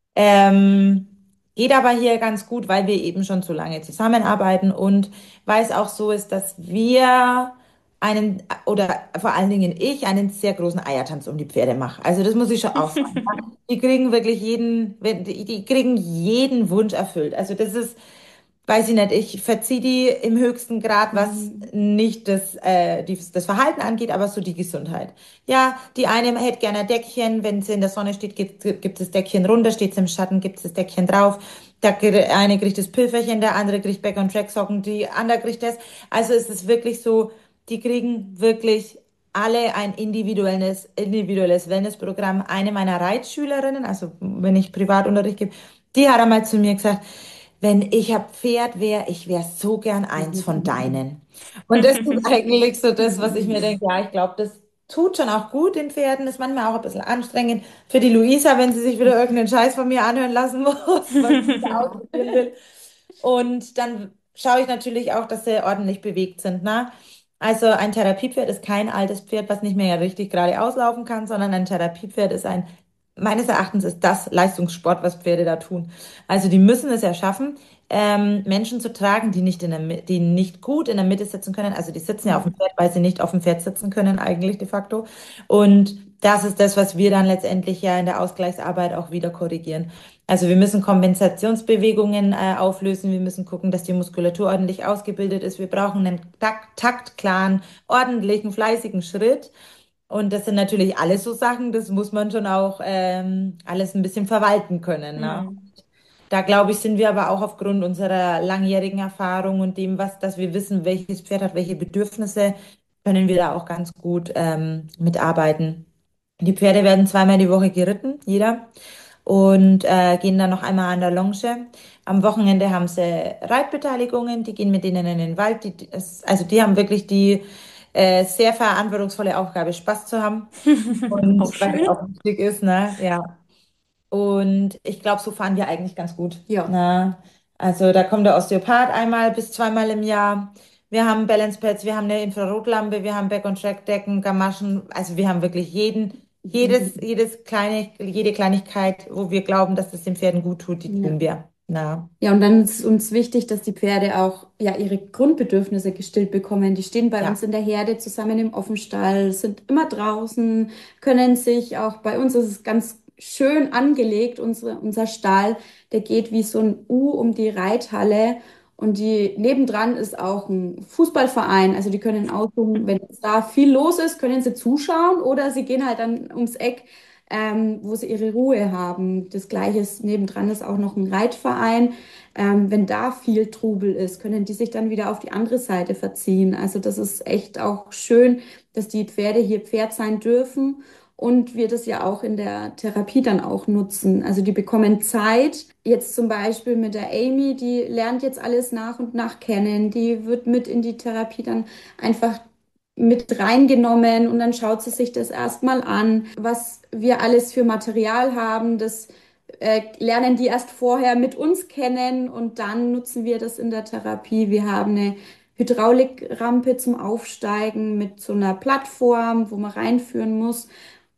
Ähm, geht aber hier ganz gut, weil wir eben schon so lange zusammenarbeiten und weil es auch so ist, dass wir einen, oder vor allen Dingen ich, einen sehr großen Eiertanz um die Pferde mache. Also das muss ich schon auch sagen. Die kriegen wirklich jeden, wenn- die, die kriegen jeden Wunsch erfüllt. Also das ist, weiß ich nicht, ich verziehe die im höchsten Grad, was Mhm. nicht das, äh, die, das Verhalten angeht, aber so die Gesundheit. Ja, die eine hätte gerne ein Deckchen, wenn sie in der Sonne steht, gibt, gibt es Deckchen runter, steht sie im Schatten, gibt es das Deckchen drauf. Der eine kriegt das Pülferchen, der andere kriegt Back-on-Track-Socken, die andere kriegt das. Also es ist wirklich so, die kriegen wirklich alle ein individuelles, individuelles Wellnessprogramm. Eine meiner Reitschülerinnen, also wenn ich Privatunterricht gebe, die hat einmal zu mir gesagt, wenn ich ein Pferd wäre, ich wäre so gern eins von deinen. Und das ist eigentlich so das, was ich mir denke, ja, ich glaube, das tut schon auch gut den Pferden, ist manchmal auch ein bisschen anstrengend für die Luisa, wenn sie sich wieder irgendeinen Scheiß von mir anhören lassen muss, was sie wieder ausprobieren will. Und dann schaue ich natürlich auch, dass sie ordentlich bewegt sind, ne? Also ein Therapiepferd ist kein altes Pferd, was nicht mehr richtig gerade auslaufen kann, sondern ein Therapiepferd ist ein, meines Erachtens ist das Leistungssport, was Pferde da tun. Also die müssen es ja schaffen, ähm, Menschen zu tragen, die nicht in der, Mi- die nicht gut in der Mitte sitzen können. Also die sitzen ja auf dem Mhm. Pferd, weil sie nicht auf dem Pferd sitzen können, eigentlich de facto. Und das ist das, was wir dann letztendlich ja in der Ausgleichsarbeit auch wieder korrigieren. Also wir müssen Kompensationsbewegungen äh, auflösen. Wir müssen gucken, dass die Muskulatur ordentlich ausgebildet ist. Wir brauchen einen takt, taktklaren, ordentlichen, fleißigen Schritt. Und das sind natürlich alles so Sachen, das muss man schon auch ähm, alles ein bisschen verwalten können, ne? Mhm. Da glaube ich, sind wir aber auch aufgrund unserer langjährigen Erfahrung und dem, was, dass wir wissen, welches Pferd hat welche Bedürfnisse, können wir da auch ganz gut ähm, mitarbeiten. Die Pferde werden zweimal die Woche geritten, jeder, und äh, gehen dann noch einmal an der Longe. Am Wochenende haben sie Reitbeteiligungen, die gehen mit denen in den Wald. Die, die- es- also die haben wirklich die äh, sehr verantwortungsvolle Aufgabe, Spaß zu haben. Auch Und was schön. auch wichtig ist, ne? Ja. Und ich glaube, so fahren wir eigentlich ganz gut. Ja. Na, also da kommt der Osteopath einmal bis zweimal im Jahr. Wir haben Balance Pads, wir haben eine Infrarotlampe, wir haben Back-on-Track-Decken, Gamaschen. Also wir haben wirklich jeden, jedes, jedes kleine, jede Kleinigkeit, wo wir glauben, dass das den Pferden gut tut, die Ja. tun wir. Na. Ja, und dann ist uns wichtig, dass die Pferde auch ja ihre Grundbedürfnisse gestillt bekommen. Die stehen bei uns Ja. in der Herde zusammen im Offenstall, sind immer draußen, können sich auch bei uns ist es ganz schön angelegt, unsere, unser Stall, der geht wie so ein U um die Reithalle und die nebendran ist auch ein Fußballverein. Also die können aussuchen, wenn es da viel los ist, können sie zuschauen oder sie gehen halt dann ums Eck ähm, wo sie ihre Ruhe haben. Das Gleiche ist nebendran ist auch noch ein Reitverein. Ähm, wenn da viel Trubel ist, können die sich dann wieder auf die andere Seite verziehen. Also das ist echt auch schön, dass die Pferde hier Pferd sein dürfen. Und wir das ja auch in der Therapie dann auch nutzen. Also die bekommen Zeit. Jetzt zum Beispiel mit der Amy, die lernt jetzt alles nach und nach kennen. Die wird mit in die Therapie dann einfach mit reingenommen und dann schaut sie sich das erstmal an, was wir alles für Material haben. Das äh, lernen die erst vorher mit uns kennen und dann nutzen wir das in der Therapie. Wir haben eine Hydraulikrampe zum Aufsteigen mit so einer Plattform, wo man reinführen muss.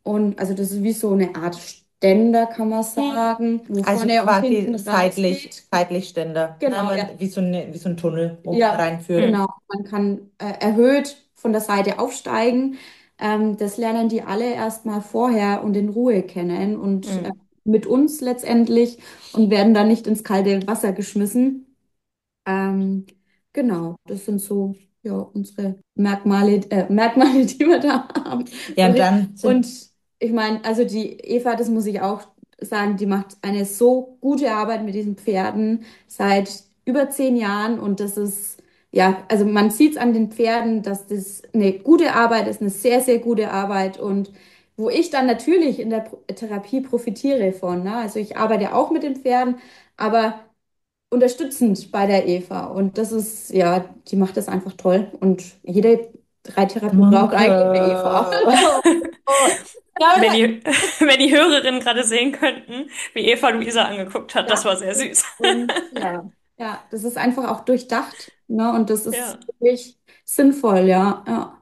Und also das ist wie so eine Art Ständer, kann man sagen, wo Also vorne und hinten quasi seitlich, rausgeht. seitlich Ständer, ne? Genau, ja. Man, wie so eine, wie so ein Tunnel, wo man Ja, reinführt. Hm. genau. Man kann äh, erhöht von der Seite aufsteigen. Ähm, das lernen die alle erstmal vorher und in Ruhe kennen und äh, Hm. mit uns letztendlich und werden dann nicht ins kalte Wasser geschmissen. Ähm, genau, das sind so ja, unsere Merkmale, äh, Merkmale, die wir da haben. Ja, und Sorry. dann Und sind, ich meine, also die Eva, das muss ich auch sagen, die macht eine so gute Arbeit mit diesen Pferden seit über zehn Jahren und das ist, ja, also man sieht es an den Pferden, dass das eine gute Arbeit ist, eine sehr, sehr gute Arbeit und wo ich dann natürlich in der Pro Therapie profitiere von, ne? Also ich arbeite auch mit den Pferden, aber unterstützend bei der Eva. Und das ist, ja, die macht das einfach toll. Und jede Reittherapie braucht eigentlich eine Eva. danke. Ja, Wenn die, wenn die Hörerinnen gerade sehen könnten, wie Eva Luisa angeguckt hat, das Ja. war sehr süß. Und ja, ja, das ist einfach auch durchdacht, ne? Und das ist Ja. wirklich sinnvoll, ja, ja.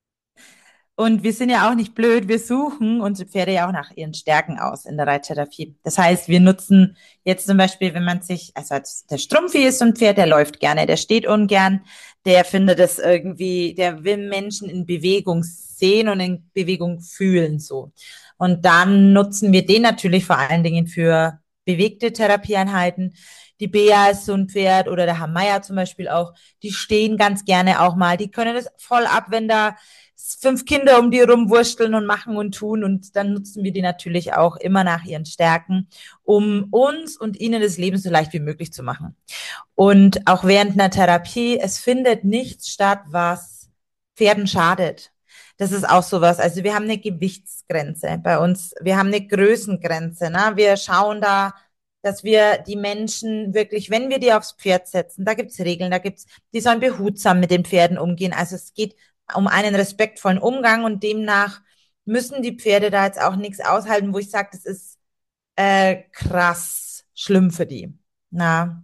und wir sind ja auch nicht blöd, wir suchen unsere Pferde ja auch nach ihren Stärken aus in der Reittherapie. Das heißt, wir nutzen jetzt zum Beispiel, wenn man sich, also der Strumpfi ist so ein Pferd, der läuft gerne, der steht ungern, der findet es irgendwie, der will Menschen in Bewegung sehen und in Bewegung fühlen so. Und dann nutzen wir den natürlich vor allen Dingen für bewegte Therapieeinheiten. Die Bea ist so ein Pferd oder der Herr Meier zum Beispiel auch, die stehen ganz gerne auch mal, die können es voll ab, wenn da fünf Kinder um die rumwursteln und machen und tun und dann nutzen wir die natürlich auch immer nach ihren Stärken, um uns und ihnen das Leben so leicht wie möglich zu machen. Und auch während einer Therapie, es findet nichts statt, was Pferden schadet. Das ist auch sowas. Also wir haben eine Gewichtsgrenze bei uns. Wir haben eine Größengrenze. Ne? Wir schauen da, dass wir die Menschen wirklich, wenn wir die aufs Pferd setzen, da gibt's Regeln, da gibt's, die sollen behutsam mit den Pferden umgehen. Also es geht um einen respektvollen Umgang und demnach müssen die Pferde da jetzt auch nichts aushalten, wo ich sage, das ist äh, krass schlimm für die. Na,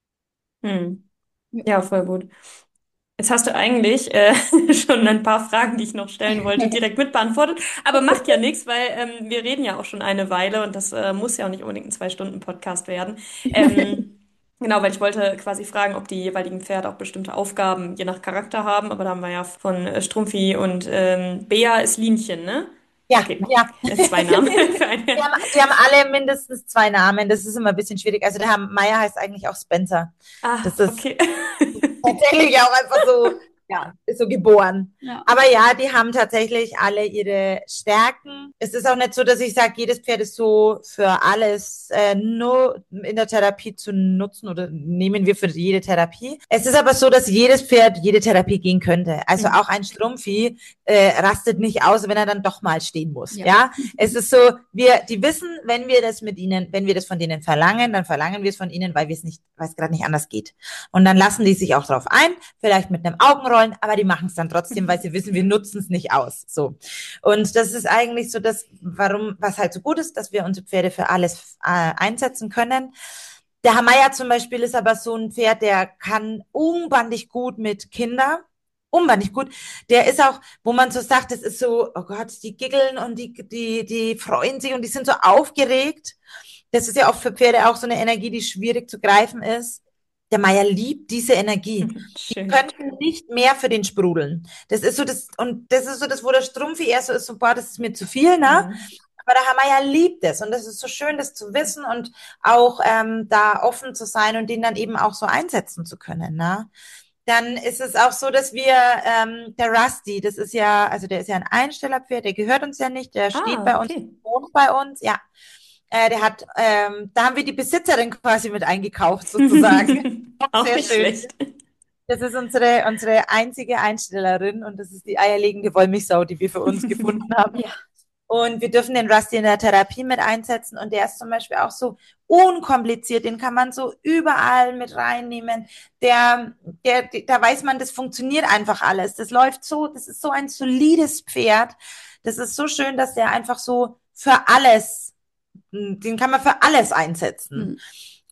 Hm. Ja, voll gut. Jetzt hast du eigentlich äh, schon ein paar Fragen, die ich noch stellen wollte, direkt mitbeantwortet. Aber macht ja nichts, weil ähm, wir reden ja auch schon eine Weile und das äh, muss ja auch nicht unbedingt ein Zwei-Stunden-Podcast werden. Ähm, genau, weil ich wollte quasi fragen, ob die jeweiligen Pferde auch bestimmte Aufgaben je nach Charakter haben. Aber da haben wir ja von äh, Strumpfi und ähm, Bea ist Linchen, ne? ja, Okay, ja. äh, zwei Namen für Die eine. haben, die haben alle mindestens zwei Namen. Das ist immer ein bisschen schwierig. Also der Herr Meier heißt eigentlich auch Spencer. Das Ah, ist okay. tatsächlich auch einfach so, ja, ist so geboren. Ja. Aber ja, die haben tatsächlich alle ihre Stärken. Es ist auch nicht so, dass ich sage, jedes Pferd ist so für alles äh, nur in der Therapie zu nutzen oder nehmen wir für jede Therapie. Es ist aber so, dass jedes Pferd jede Therapie gehen könnte. Also Hm. auch ein Strumpfi äh, rastet nicht aus, wenn er dann doch mal stehen muss. Ja. Ja, es ist so, wir, die wissen, wenn wir das mit ihnen, wenn wir das von denen verlangen, dann verlangen wir es von ihnen, weil wir es nicht, weil es gerade nicht anders geht. Und dann lassen die sich auch drauf ein, vielleicht mit einem Augenrollen, aber die machen es dann trotzdem, weil sie wissen, wir nutzen es nicht aus. So. Und das ist eigentlich so das, warum, was halt so gut ist, dass wir unsere Pferde für alles äh, einsetzen können. Der Herr Meier zum Beispiel ist aber so ein Pferd, der kann unbandig gut mit Kindern. Unbandig gut. Der ist auch, wo man so sagt, das ist so, oh Gott, die giggeln und die, die, die freuen sich und die sind so aufgeregt. Das ist ja auch für Pferde auch so eine Energie, die schwierig zu greifen ist. Der Meier liebt diese Energie. Die Schön. könnten nicht mehr für den sprudeln. Das ist so das, und das ist so das, wo der Strumpfi eher so ist, so, boah, das ist mir zu viel, ne? Hm. Aber der Herr Meier liebt es und das ist so schön, das zu wissen und auch ähm, da offen zu sein und den dann eben auch so einsetzen zu können, ne? Dann ist es auch so, dass wir, ähm, der Rusty, das ist ja, also der ist ja ein Einstellerpferd, der gehört uns ja nicht, der steht Ah, bei uns, okay. wohnt bei uns, ja. Äh, der hat, ähm, da haben wir die Besitzerin quasi mit eingekauft, sozusagen. Auch Auch sehr nicht schön. schlecht. Das ist unsere, unsere einzige Einstellerin und das ist die eierlegende Wollmilchsau, die wir für uns gefunden haben. Ja. Und wir dürfen den Rusty in der Therapie mit einsetzen und der ist zum Beispiel auch so unkompliziert, den kann man so überall mit reinnehmen. Der, der, der, da weiß man, das funktioniert einfach alles. Das läuft so, das ist so ein solides Pferd. Das ist so schön, dass der einfach so für alles, den kann man für alles einsetzen. Hm.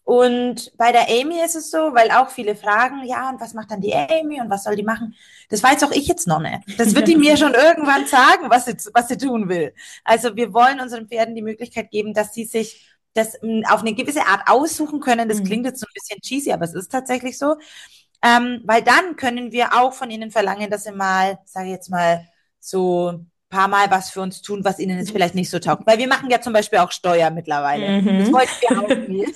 Und bei der Amy ist es so, weil auch viele fragen, ja, und was macht dann die Amy und was soll die machen? Das weiß auch ich jetzt noch nicht. Das wird die mir schon irgendwann sagen, was sie, was sie tun will. Also wir wollen unseren Pferden die Möglichkeit geben, dass sie sich das mh, auf eine gewisse Art aussuchen können. Das klingt Mhm. jetzt so ein bisschen cheesy, aber es ist tatsächlich so. Ähm, weil dann können wir auch von ihnen verlangen, dass sie mal, sage ich jetzt mal, so ein paar Mal was für uns tun, was ihnen jetzt vielleicht nicht so taugt. Weil wir machen ja zum Beispiel auch Steuer mittlerweile. Das Mhm. wollten wir auch nie.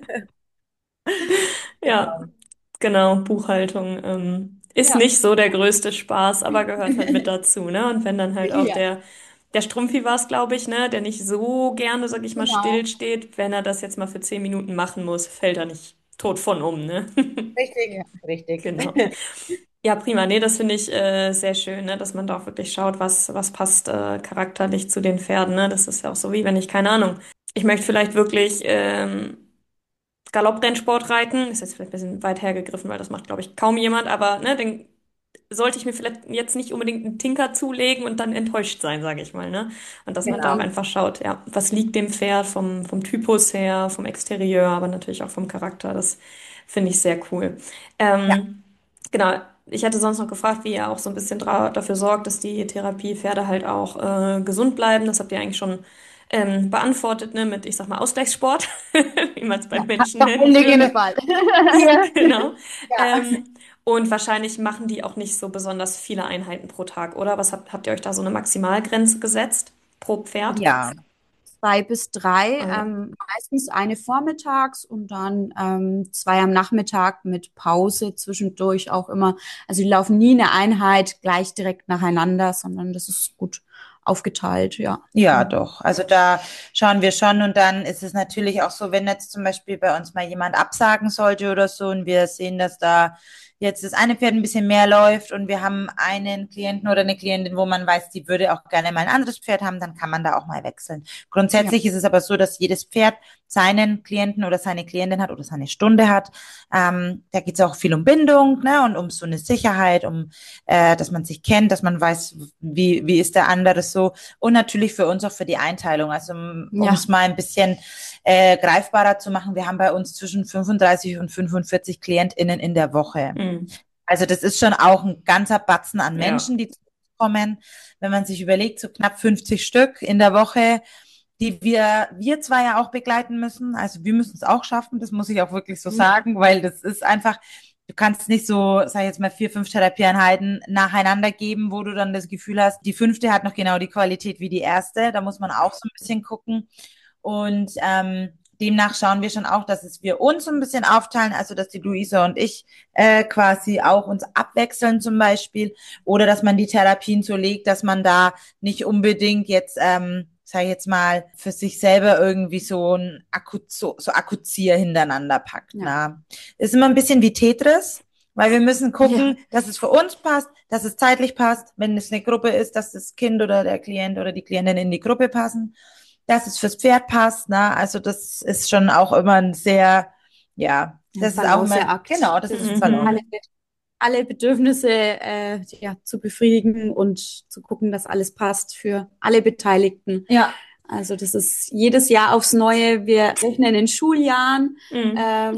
Ja, Genau. genau, Buchhaltung ähm, ist Ja, nicht so der größte Spaß, aber gehört halt mit dazu, ne? Und wenn dann halt auch ja, der, der Strumpfi war es, glaube ich, ne, der nicht so gerne, sag ich mal, genau. still steht, wenn er das jetzt mal für zehn Minuten machen muss, fällt er nicht tot von um, ne? Richtig, Ja. richtig. Genau. Ja, prima. Nee, das finde ich äh, sehr schön, ne? Dass man da auch wirklich schaut, was, was passt äh, charakterlich zu den Pferden, ne? Das ist ja auch so wie, wenn ich, keine Ahnung, ich möchte vielleicht wirklich ähm, Galopprennsport reiten. Ist jetzt vielleicht ein bisschen weit hergegriffen, weil das macht, glaube ich, kaum jemand, aber ne, dann sollte ich mir vielleicht jetzt nicht unbedingt einen Tinker zulegen und dann enttäuscht sein, sage ich mal, ne? Und dass man da auch Genau. einfach schaut, ja, was liegt dem Pferd vom, vom Typus her, vom Exterieur, aber natürlich auch vom Charakter. Das finde ich sehr cool. Ja. Ähm, genau. Ich hätte sonst noch gefragt, wie ihr auch so ein bisschen dra dafür sorgt, dass die Therapiepferde halt auch äh, gesund bleiben. Das habt ihr eigentlich schon ähm, beantwortet, ne, mit, ich sag mal, Ausgleichssport, wie man es beim Ja, Menschen vor allen nennen Auf jeden würde. Dingen, Fall. ja. Genau. Ja. Ähm, und wahrscheinlich machen die auch nicht so besonders viele Einheiten pro Tag, oder? Was habt, habt ihr euch da so eine Maximalgrenze gesetzt pro Pferd? Ja. Zwei bis drei, Ah ja. ähm, meistens eine vormittags und dann ähm, zwei am Nachmittag mit Pause zwischendurch auch immer. Also die laufen nie eine Einheit gleich direkt nacheinander, sondern das ist gut aufgeteilt, ja. Ja, Mhm. doch. Also da schauen wir schon und dann ist es natürlich auch so, wenn jetzt zum Beispiel bei uns mal jemand absagen sollte oder so und wir sehen, dass da jetzt das eine Pferd ein bisschen mehr läuft und wir haben einen Klienten oder eine Klientin, wo man weiß, die würde auch gerne mal ein anderes Pferd haben, dann kann man da auch mal wechseln. Ja, Grundsätzlich ist es aber so, dass jedes Pferd seinen Klienten oder seine Klientin hat oder seine Stunde hat. Ähm, da geht es auch viel um Bindung, ne, und um so eine Sicherheit, um äh, dass man sich kennt, dass man weiß, wie, wie ist der andere so. Und natürlich für uns auch für die Einteilung. Also um ja, es mal ein bisschen äh, greifbarer zu machen, wir haben bei uns zwischen fünfunddreißig und fünfundvierzig KlientInnen in der Woche. Mhm. Also das ist schon auch ein ganzer Batzen an Ja. Menschen, die zu uns kommen. Wenn man sich überlegt, so knapp fünfzig Stück in der Woche, die wir, wir zwar ja auch begleiten müssen. Also wir müssen es auch schaffen, das muss ich auch wirklich so sagen, weil das ist einfach, du kannst nicht so, sag ich jetzt mal, vier, fünf Therapieeinheiten nacheinander geben, wo du dann das Gefühl hast, die fünfte hat noch genau die Qualität wie die erste. Da muss man auch so ein bisschen gucken. Und ähm, demnach schauen wir schon auch, dass es wir uns so ein bisschen aufteilen, also dass die Luisa und ich äh, quasi auch uns abwechseln zum Beispiel oder dass man die Therapien so legt, dass man da nicht unbedingt jetzt, ähm, sag ich jetzt mal, für sich selber irgendwie so ein Akku, so, so Akkuzier hintereinander packt. ja, Na, ist immer ein bisschen wie Tetris. Weil wir müssen ja, gucken, dass es für uns passt, dass es zeitlich passt, wenn es eine Gruppe ist, dass das Kind oder der Klient oder die Klientin in die Gruppe passen, dass es fürs Pferd passt. Ne? Also das ist schon auch immer ein sehr, ja, ein das ist auch immer, Balanceakt. genau, das ist ein Das Mhm. alle, Balance. alle Bedürfnisse äh, ja, zu befriedigen und zu gucken, dass alles passt für alle Beteiligten. Ja, Also das ist jedes Jahr aufs Neue. Wir rechnen in Schuljahren Mhm. ähm,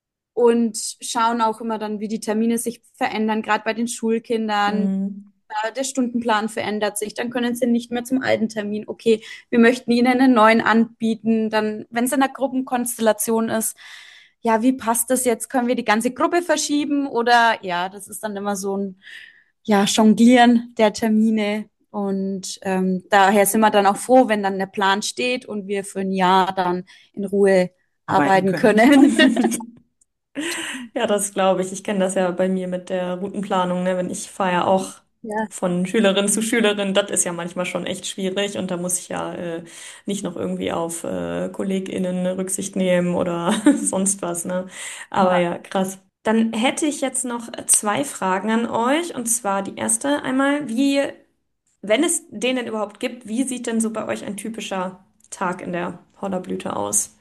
und schauen auch immer dann, wie die Termine sich verändern, gerade bei den Schulkindern. Mhm. Äh, Der Stundenplan verändert sich, dann können sie nicht mehr zum alten Termin. Okay, wir möchten ihnen einen neuen anbieten. Dann, wenn es in einer Gruppenkonstellation ist, ja, wie passt das jetzt? Können wir die ganze Gruppe verschieben? Oder ja, das ist dann immer so ein ja, Jonglieren der Termine. Und ähm, daher sind wir dann auch froh, wenn dann der Plan steht und wir für ein Jahr dann in Ruhe arbeiten arbeiten können. können. Ja, das glaube ich. Ich kenne das ja bei mir mit der Routenplanung, ne? Wenn ich fahre ja auch Ja, von Schülerin zu Schülerin, das ist ja manchmal schon echt schwierig und da muss ich ja äh, nicht noch irgendwie auf äh, KollegInnen Rücksicht nehmen oder sonst was, ne? Aber Ja. ja, krass. Dann hätte ich jetzt noch zwei Fragen an euch und zwar die erste einmal, wie, wenn es den denn überhaupt gibt, wie sieht denn so bei euch ein typischer Tag in der Horderblüte aus?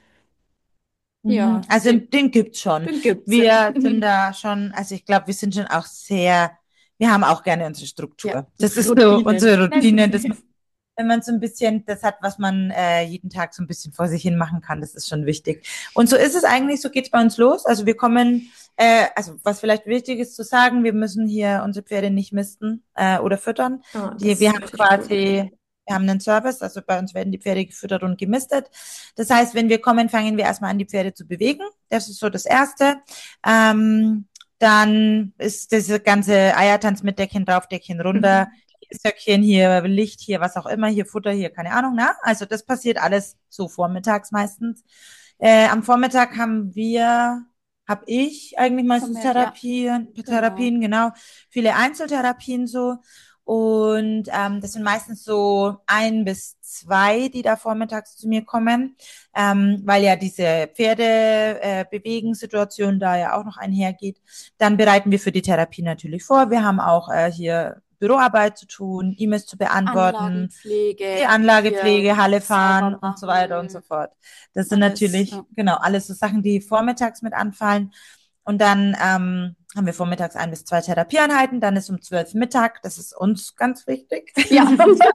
Mhm. ja, Also den, den gibt's schon. den gibt's. Wir sind da schon, also ich glaube, wir sind schon auch sehr, wir haben auch gerne unsere Ja, Struktur. Das ist so Routine. unsere Routine, das wenn man so ein bisschen das hat, was man äh, jeden Tag so ein bisschen vor sich hin machen kann. Das ist schon wichtig. Und so ist es eigentlich, so geht's bei uns los. Also wir kommen, äh, also was vielleicht wichtig ist zu sagen, wir müssen hier unsere Pferde nicht misten äh, oder füttern. Ah, das Die, wir ist haben richtig cool. quasi, wir haben einen Service, also bei uns werden die Pferde gefüttert und gemistet. Das heißt, wenn wir kommen, fangen wir erstmal an, die Pferde zu bewegen. Das ist so das Erste. Ähm, dann ist diese ganze Eiertanz mit Deckchen drauf, Deckchen runter, Söckchen hier, Licht hier, was auch immer, hier Futter, hier, keine Ahnung, ne? Also das passiert alles so vormittags meistens. Äh, am Vormittag haben wir, habe ich eigentlich meistens Vermehrt, ja. Therapien, Genau. Therapien, genau, viele Einzeltherapien so. Und ähm, das sind meistens so ein bis zwei, die da vormittags zu mir kommen, ähm, weil ja diese Pferde-Bewegen-Situation da ja auch noch einhergeht. Dann bereiten wir für die Therapie natürlich vor. Wir haben auch äh, hier Büroarbeit zu tun, E-Mails zu beantworten, Anlagenpflege, die Anlagepflege, hier Halle fahren sauber und so weiter und so machen, fort. Das sind alles, natürlich, ja. genau, alles so Sachen, die vormittags mit anfallen. Und dann ähm, haben wir vormittags ein bis zwei Therapieeinheiten. Dann ist um zwölf Mittag. Das ist uns ganz wichtig. Ja,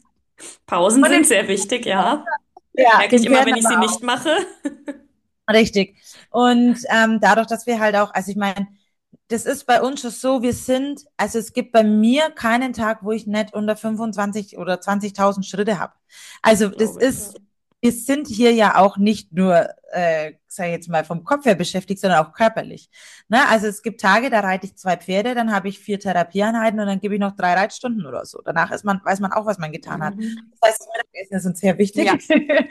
Pausen Und sind den, sehr wichtig, ja. ja, Merke ich den immer, Pferden wenn ich sie aber nicht mache. auch. Richtig. Und ähm, dadurch, dass wir halt auch, also ich meine, das ist bei uns schon so, wir sind, also es gibt bei mir keinen Tag, wo ich nicht unter fünfundzwanzig oder zwanzigtausend Schritte habe. Also das Glaube ich, ja. ist, wir sind hier ja auch nicht nur, äh, sag ich jetzt mal, vom Kopf her beschäftigt, sondern auch körperlich. Ne? Also es gibt Tage, da reite ich zwei Pferde, dann habe ich vier Therapieeinheiten und dann gebe ich noch drei Reitstunden oder so. Danach ist man, weiß man auch, was man getan hat. Mhm. Das heißt, das Mittagessen ist uns sehr wichtig, ja,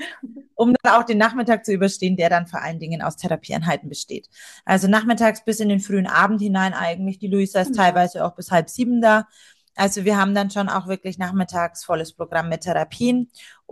um dann auch den Nachmittag zu überstehen, der dann vor allen Dingen aus Therapieeinheiten besteht. Also nachmittags bis in den frühen Abend hinein eigentlich. Die Luisa ist genau. teilweise auch bis halb sieben da. Also wir haben dann schon auch wirklich nachmittags volles Programm mit Therapien.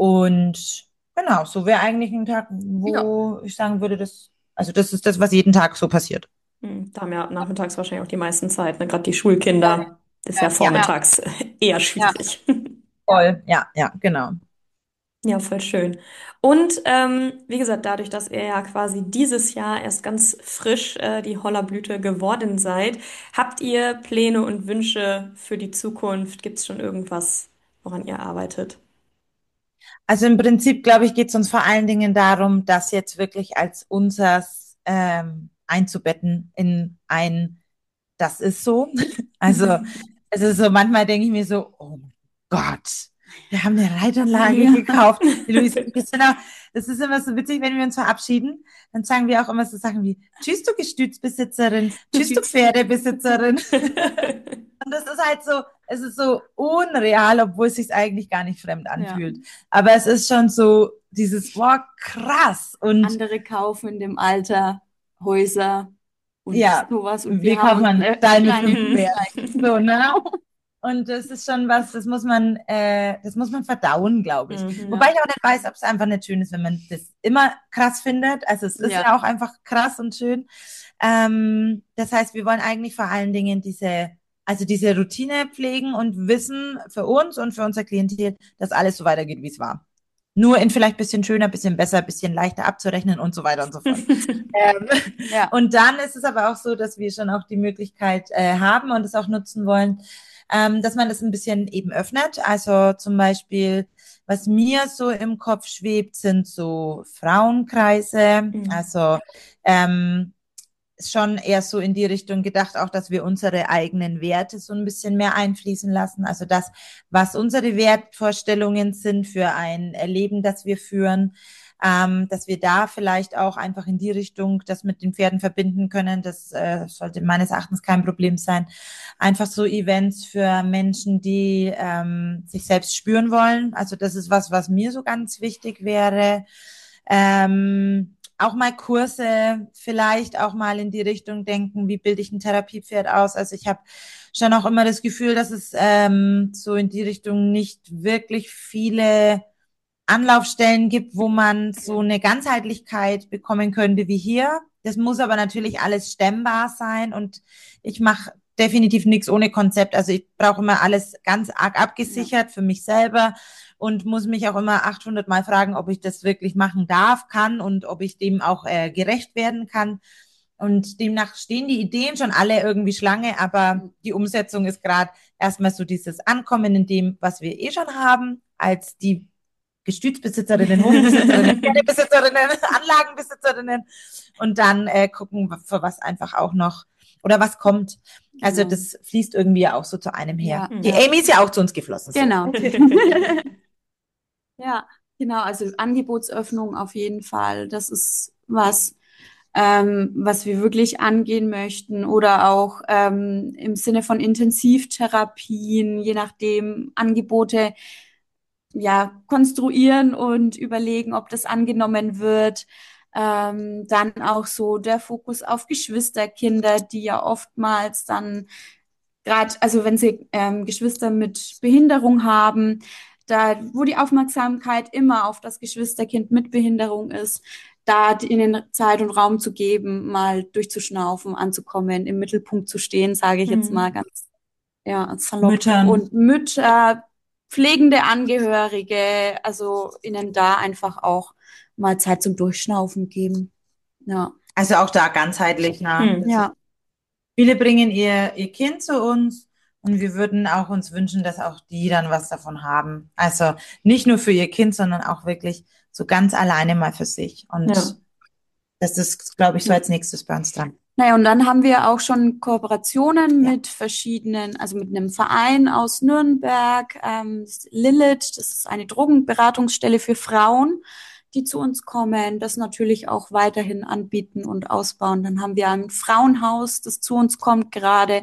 Und genau, so wäre eigentlich ein Tag, Ja, wo ich sagen würde, das, also das ist das, was jeden Tag so passiert. Hm, Da haben ja nachmittags wahrscheinlich auch die meisten Zeit, ne? Gerade die Schulkinder ist ja Ja, ja, vormittags eher ja. schwierig. voll. Ja, ja, genau. Ja, voll schön. Und ähm, wie gesagt, dadurch, dass ihr ja quasi dieses Jahr erst ganz frisch äh, die Hollerblüte geworden seid, habt ihr Pläne und Wünsche für die Zukunft? Gibt es schon irgendwas, woran ihr arbeitet? Also im Prinzip, glaube ich, geht es uns vor allen Dingen darum, das jetzt wirklich als unseres ähm, einzubetten in ein, das ist so. Also es ist so, manchmal denke ich mir so, oh Gott, wir haben eine Reitanlage Ja. gekauft. Die Luisa, wir sind auch, das ist immer so witzig, wenn wir uns verabschieden, dann sagen wir auch immer so Sachen wie, tschüss du Gestütsbesitzerin, tschüss du Tschüss. Pferdebesitzerin. Und das ist halt so, es ist so unreal, obwohl es sich eigentlich gar nicht fremd Ja. anfühlt. Aber es ist schon so dieses, boah, krass. Und Andere kaufen in dem Alter Häuser und ja, sowas und wir wir haben kaufen uns einen eine Stall mit kleine, fünf Mhm. Pferden. So, ne? Und das ist schon was, das muss man, äh, das muss man verdauen, glaube ich. Mhm. Wobei ja, ich auch nicht weiß, ob es einfach nicht schön ist, wenn man das immer krass findet. Also es ist ja, ja auch einfach krass und schön. Ähm, das heißt, wir wollen eigentlich vor allen Dingen diese, also diese Routine pflegen und wissen für uns und für unser Klientel, dass alles so weitergeht, wie es war. Nur in vielleicht bisschen schöner, bisschen besser, bisschen leichter abzurechnen und so weiter und so fort. Ähm, ja, und dann ist es aber auch so, dass wir schon auch die Möglichkeit äh, haben und es auch nutzen wollen, ähm, dass man das ein bisschen eben öffnet. Also zum Beispiel, was mir so im Kopf schwebt, sind so Frauenkreise. Mhm. Also ähm, ist schon eher so in die Richtung gedacht, auch dass wir unsere eigenen Werte so ein bisschen mehr einfließen lassen. Also das, was unsere Wertvorstellungen sind für ein Leben, das wir führen, ähm, dass wir da vielleicht auch einfach in die Richtung das mit den Pferden verbinden können. Das äh, sollte meines Erachtens kein Problem sein. Einfach so Events für Menschen, die ähm, sich selbst spüren wollen. Also das ist was, was mir so ganz wichtig wäre. Ähm, auch mal Kurse, vielleicht auch mal in die Richtung denken, wie bilde ich ein Therapiepferd aus. Also ich habe schon auch immer das Gefühl, dass es ähm, so in die Richtung nicht wirklich viele Anlaufstellen gibt, wo man so eine Ganzheitlichkeit bekommen könnte wie hier. Das muss aber natürlich alles stemmbar sein und ich mache definitiv nichts ohne Konzept. Also ich brauche immer alles ganz arg ja, abgesichert für mich selber und muss mich auch immer achthundert Mal fragen, ob ich das wirklich machen darf, kann und ob ich dem auch äh, gerecht werden kann. Und demnach stehen die Ideen schon alle irgendwie Schlange, aber die Umsetzung ist gerade erstmal so dieses Ankommen in dem, was wir eh schon haben, als die Gestütsbesitzerinnen, Hundebesitzerinnen, Pferdebesitzerinnen, Anlagenbesitzerinnen und dann äh, gucken, für was einfach auch noch oder was kommt. Also Genau. das fließt irgendwie auch so zu einem her. Ja. Die Amy ist ja auch zu uns geflossen. So. Genau. Ja, genau. Also Angebotsöffnung auf jeden Fall. Das ist was, ähm, was wir wirklich angehen möchten. Oder auch ähm, im Sinne von Intensivtherapien, je nachdem, Angebote ja konstruieren und überlegen, ob das angenommen wird. Ähm, dann auch so der Fokus auf Geschwisterkinder, die ja oftmals dann gerade, also wenn sie ähm, Geschwister mit Behinderung haben, da, wo die Aufmerksamkeit immer auf das Geschwisterkind mit Behinderung ist, da ihnen Zeit und Raum zu geben, mal durchzuschnaufen, anzukommen, im Mittelpunkt zu stehen, sage ich jetzt mal Mhm. ganz, ja, salopp. Müttern. Und Mütter, pflegende Angehörige, also ihnen da einfach auch mal Zeit zum Durchschnaufen geben. Ja, Also auch da ganzheitlich. Ne? Hm. ja, Viele bringen ihr, ihr Kind zu uns und wir würden auch uns wünschen, dass auch die dann was davon haben. Also nicht nur für ihr Kind, sondern auch wirklich so ganz alleine mal für sich. Und Ja. das ist, glaube ich, so ja. als nächstes bei uns dran. Naja, und dann haben wir auch schon Kooperationen Ja. mit verschiedenen, also mit einem Verein aus Nürnberg, ähm, Lilith, das ist eine Drogenberatungsstelle für Frauen, die zu uns kommen, das natürlich auch weiterhin anbieten und ausbauen. Dann haben wir ein Frauenhaus, das zu uns kommt gerade.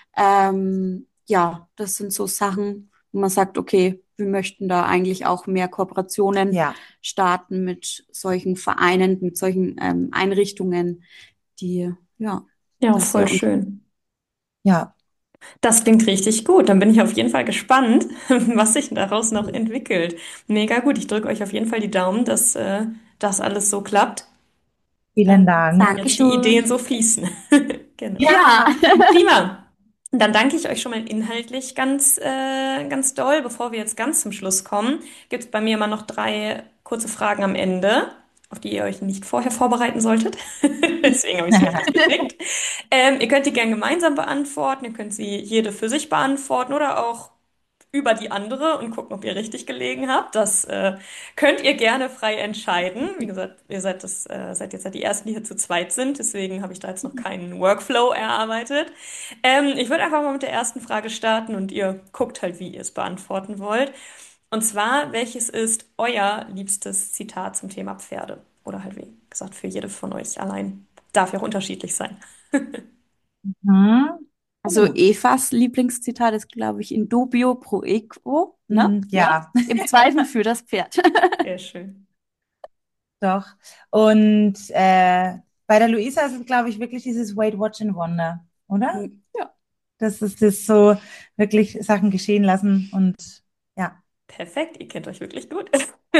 Ähm, ja, das sind so Sachen, wo man sagt, okay, wir möchten da eigentlich auch mehr Kooperationen Ja. starten mit solchen Vereinen, mit solchen ähm, Einrichtungen, die, ja, Ja, das voll sehr unter- schön. Ja. Das klingt richtig gut. Dann bin ich auf jeden Fall gespannt, was sich daraus noch entwickelt. Mega gut. Ich drücke euch auf jeden Fall die Daumen, dass äh, das alles so klappt. Vielen Ähm, Dank. jetzt die Ideen Dankeschön. so fließen. Genau. Ja, Prima. Dann danke ich euch schon mal inhaltlich ganz, äh, ganz doll. Bevor wir jetzt ganz zum Schluss kommen, gibt es bei mir immer noch drei kurze Fragen am Ende, auf die ihr euch nicht vorher vorbereiten solltet. Deswegen habe ich sie euch geschickt. Ähm, ihr könnt die gern gemeinsam beantworten. Ihr könnt sie jede für sich beantworten oder auch über die andere und gucken, ob ihr richtig gelegen habt. Das äh, könnt ihr gerne frei entscheiden. Wie gesagt, ihr seid das, äh, seid jetzt ja die Ersten, die hier zu zweit sind. Deswegen habe ich da jetzt noch keinen Workflow erarbeitet. Ähm, ich würde einfach mal mit der ersten Frage starten und ihr guckt halt, wie ihr es beantworten wollt. Und zwar, welches ist euer liebstes Zitat zum Thema Pferde? Oder halt, wie gesagt, für jede von euch allein. Darf ja auch unterschiedlich sein. Hm. also Gut. Evas Lieblingszitat ist, glaube ich, in dubio pro equo, ne? Hm, ja, Im Zweifel für das Pferd. Sehr schön. doch. Und äh, bei der Luisa ist es, glaube ich, wirklich dieses Wait, Watch and Wonder, oder? Ja. Das ist das so wirklich Sachen geschehen lassen und ja. Perfekt, ihr kennt euch wirklich gut.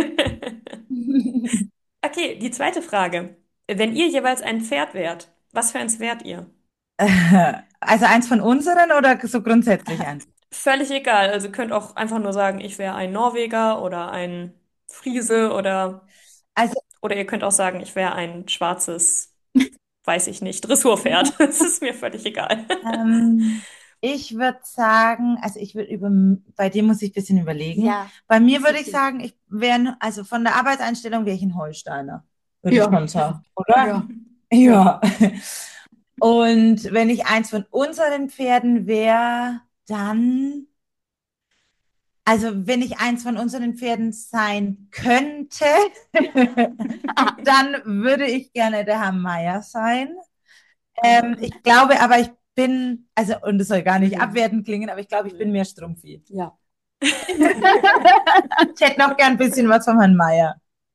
Okay, die zweite Frage. Wenn ihr jeweils ein Pferd wärt, was für eins wärt ihr? Also eins von unseren oder so grundsätzlich eins? Völlig egal. Also ihr könnt auch einfach nur sagen, ich wäre ein Norweger oder ein Friese oder, Also oder ihr könnt auch sagen, ich wäre ein schwarzes, weiß ich nicht, Dressurpferd. Das ist mir völlig egal. ähm, ich würde sagen, also ich würde über, bei dir muss ich ein bisschen überlegen. Ja. Bei mir würde ich Okay. sagen, ich wäre, also von der Arbeitseinstellung wäre ich ein Holsteiner, würde ich Ja. schon sagen, oder? Ja. Ja. Und wenn ich eins von unseren Pferden wäre, dann, also wenn ich eins von unseren Pferden sein könnte, dann würde ich gerne der Herr Meier sein. Ähm, ich glaube aber, ich bin, also, und das soll gar nicht Mhm. abwertend klingen, aber ich glaube, ich bin mehr Strumpfi. Ja. Ich hätte noch gern ein bisschen was von Herrn Meier.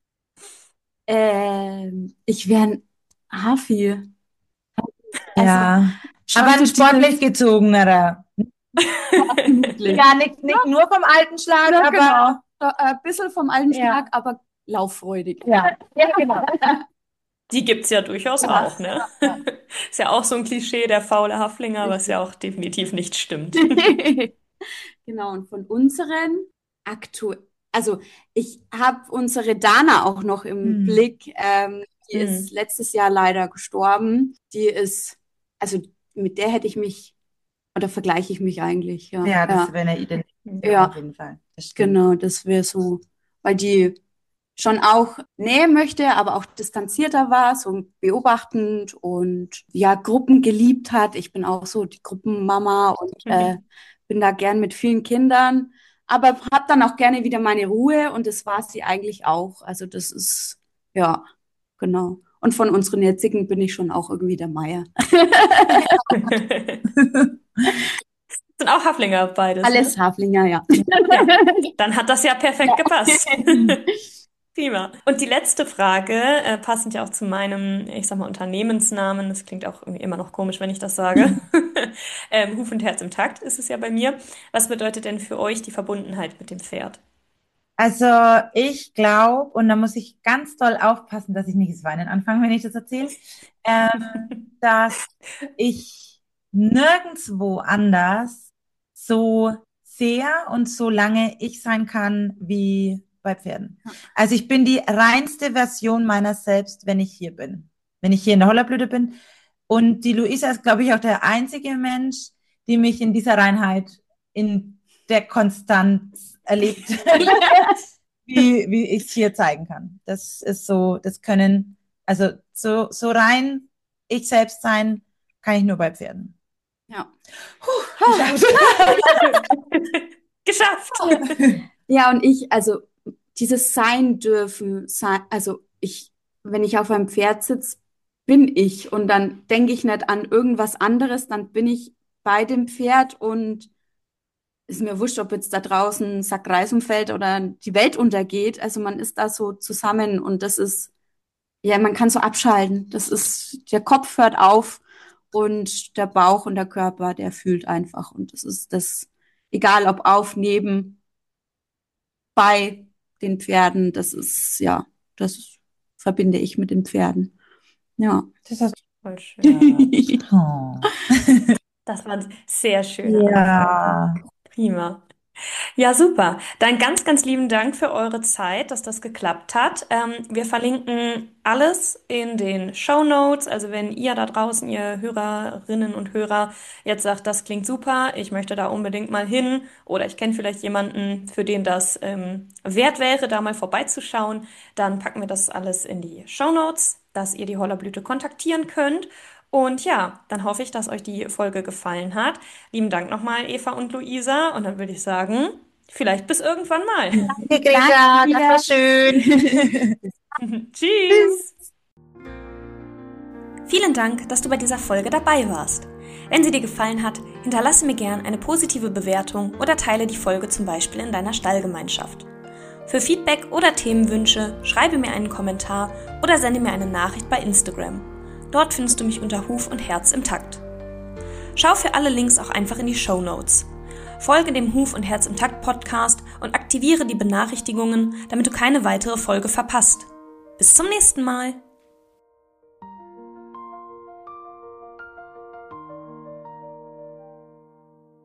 Ähm, ich wäre ein Hafi. Also Ja. schon Aber ein so sportlich dieses, gezogenerer. absolutely. Ja, nicht, nicht nur vom alten Schlag, Ja, aber genau. Da, äh, ein bisschen vom alten ja. Schlag, aber lauffreudig. Ja, ja, genau. Die gibt's ja durchaus Ja. auch, ne? Ja. Ist ja auch so ein Klischee, der faule Haflinger, was ja Richtig. auch definitiv nicht stimmt. Genau, und von unseren aktuell, also ich habe unsere Dana auch noch im Hm. Blick. Ähm, die ist Hm. letztes Jahr leider gestorben. Die ist, also mit der hätte ich mich, oder vergleiche ich mich eigentlich, ja. Ja, das Ja. wäre eine Identität. Ja, Ja, auf jeden Fall. Das stimmt. genau, das wäre so, weil die schon auch Nähe möchte, aber auch distanzierter war, so beobachtend und ja, Gruppen geliebt hat. Ich bin auch so die Gruppenmama und äh, bin da gern mit vielen Kindern, aber habe dann auch gerne wieder meine Ruhe und das war sie eigentlich auch. Also das ist, ja, genau. Und von unseren jetzigen bin ich schon auch irgendwie der Meier. Sind auch Haflinger beides, Alles ne? Haflinger, ja. Ja, dann hat das ja perfekt gepasst. Prima. Und die letzte Frage, äh, passend ja auch zu meinem, ich sag mal, Unternehmensnamen, das klingt auch irgendwie immer noch komisch, wenn ich das sage. ähm, Huf und Herz im Takt ist es ja bei mir. Was bedeutet denn für euch die Verbundenheit mit dem Pferd? Also ich glaube, und da muss ich ganz doll aufpassen, dass ich nicht ins Weinen anfange, wenn ich das erzähle, ähm, dass ich nirgendwo anders so sehr und so lange ich sein kann wie bei Pferden. Also ich bin die reinste Version meiner selbst, wenn ich hier bin, wenn ich hier in der Hollerblüte bin. Und die Luisa ist, glaube ich, auch der einzige Mensch, die mich in dieser Reinheit, in der Konstanz erlebt, wie, wie ich es hier zeigen kann. Das ist so, das können, also so, so rein ich selbst sein, kann ich nur bei Pferden. Ja. Geschafft! Ja, und ich, also dieses Sein dürfen, sein, also ich, wenn ich auf einem Pferd sitze, bin ich und dann denke ich nicht an irgendwas anderes, dann bin ich bei dem Pferd und ist mir wurscht, ob jetzt da draußen ein Sack Reis umfällt oder die Welt untergeht. Also man ist da so zusammen und das ist, ja, man kann so abschalten. Das ist, der Kopf hört auf und der Bauch und der Körper, der fühlt einfach und das ist das, egal ob auf, neben, bei den Pferden, das ist, ja, das verbinde ich mit den Pferden. Ja. Das hast Voll schön. du. Oh. Das waren sehr schöne Ja. Antworten. Prima. Ja, super. Dann ganz, ganz lieben Dank für eure Zeit, dass das geklappt hat. Ähm, wir verlinken alles in den Shownotes. Also wenn ihr da draußen, ihr Hörerinnen und Hörer, jetzt sagt, das klingt super, ich möchte da unbedingt mal hin oder ich kenne vielleicht jemanden, für den das ähm, wert wäre, da mal vorbeizuschauen, dann packen wir das alles in die Shownotes, dass ihr die Hollerblüte kontaktieren könnt. Und ja, dann hoffe ich, dass euch die Folge gefallen hat. Lieben Dank nochmal, Eva und Luisa. Und dann würde ich sagen, vielleicht bis irgendwann mal. Danke, Greta, das war schön. Tschüss. Vielen Dank, dass du bei dieser Folge dabei warst. Wenn sie dir gefallen hat, hinterlasse mir gern eine positive Bewertung oder teile die Folge zum Beispiel in deiner Stallgemeinschaft. Für Feedback oder Themenwünsche schreibe mir einen Kommentar oder sende mir eine Nachricht bei Instagram. Dort findest du mich unter Huf und Herz im Takt. Schau für alle Links auch einfach in die Shownotes. Folge dem Huf und Herz im Takt Podcast und aktiviere die Benachrichtigungen, damit du keine weitere Folge verpasst. Bis zum nächsten Mal!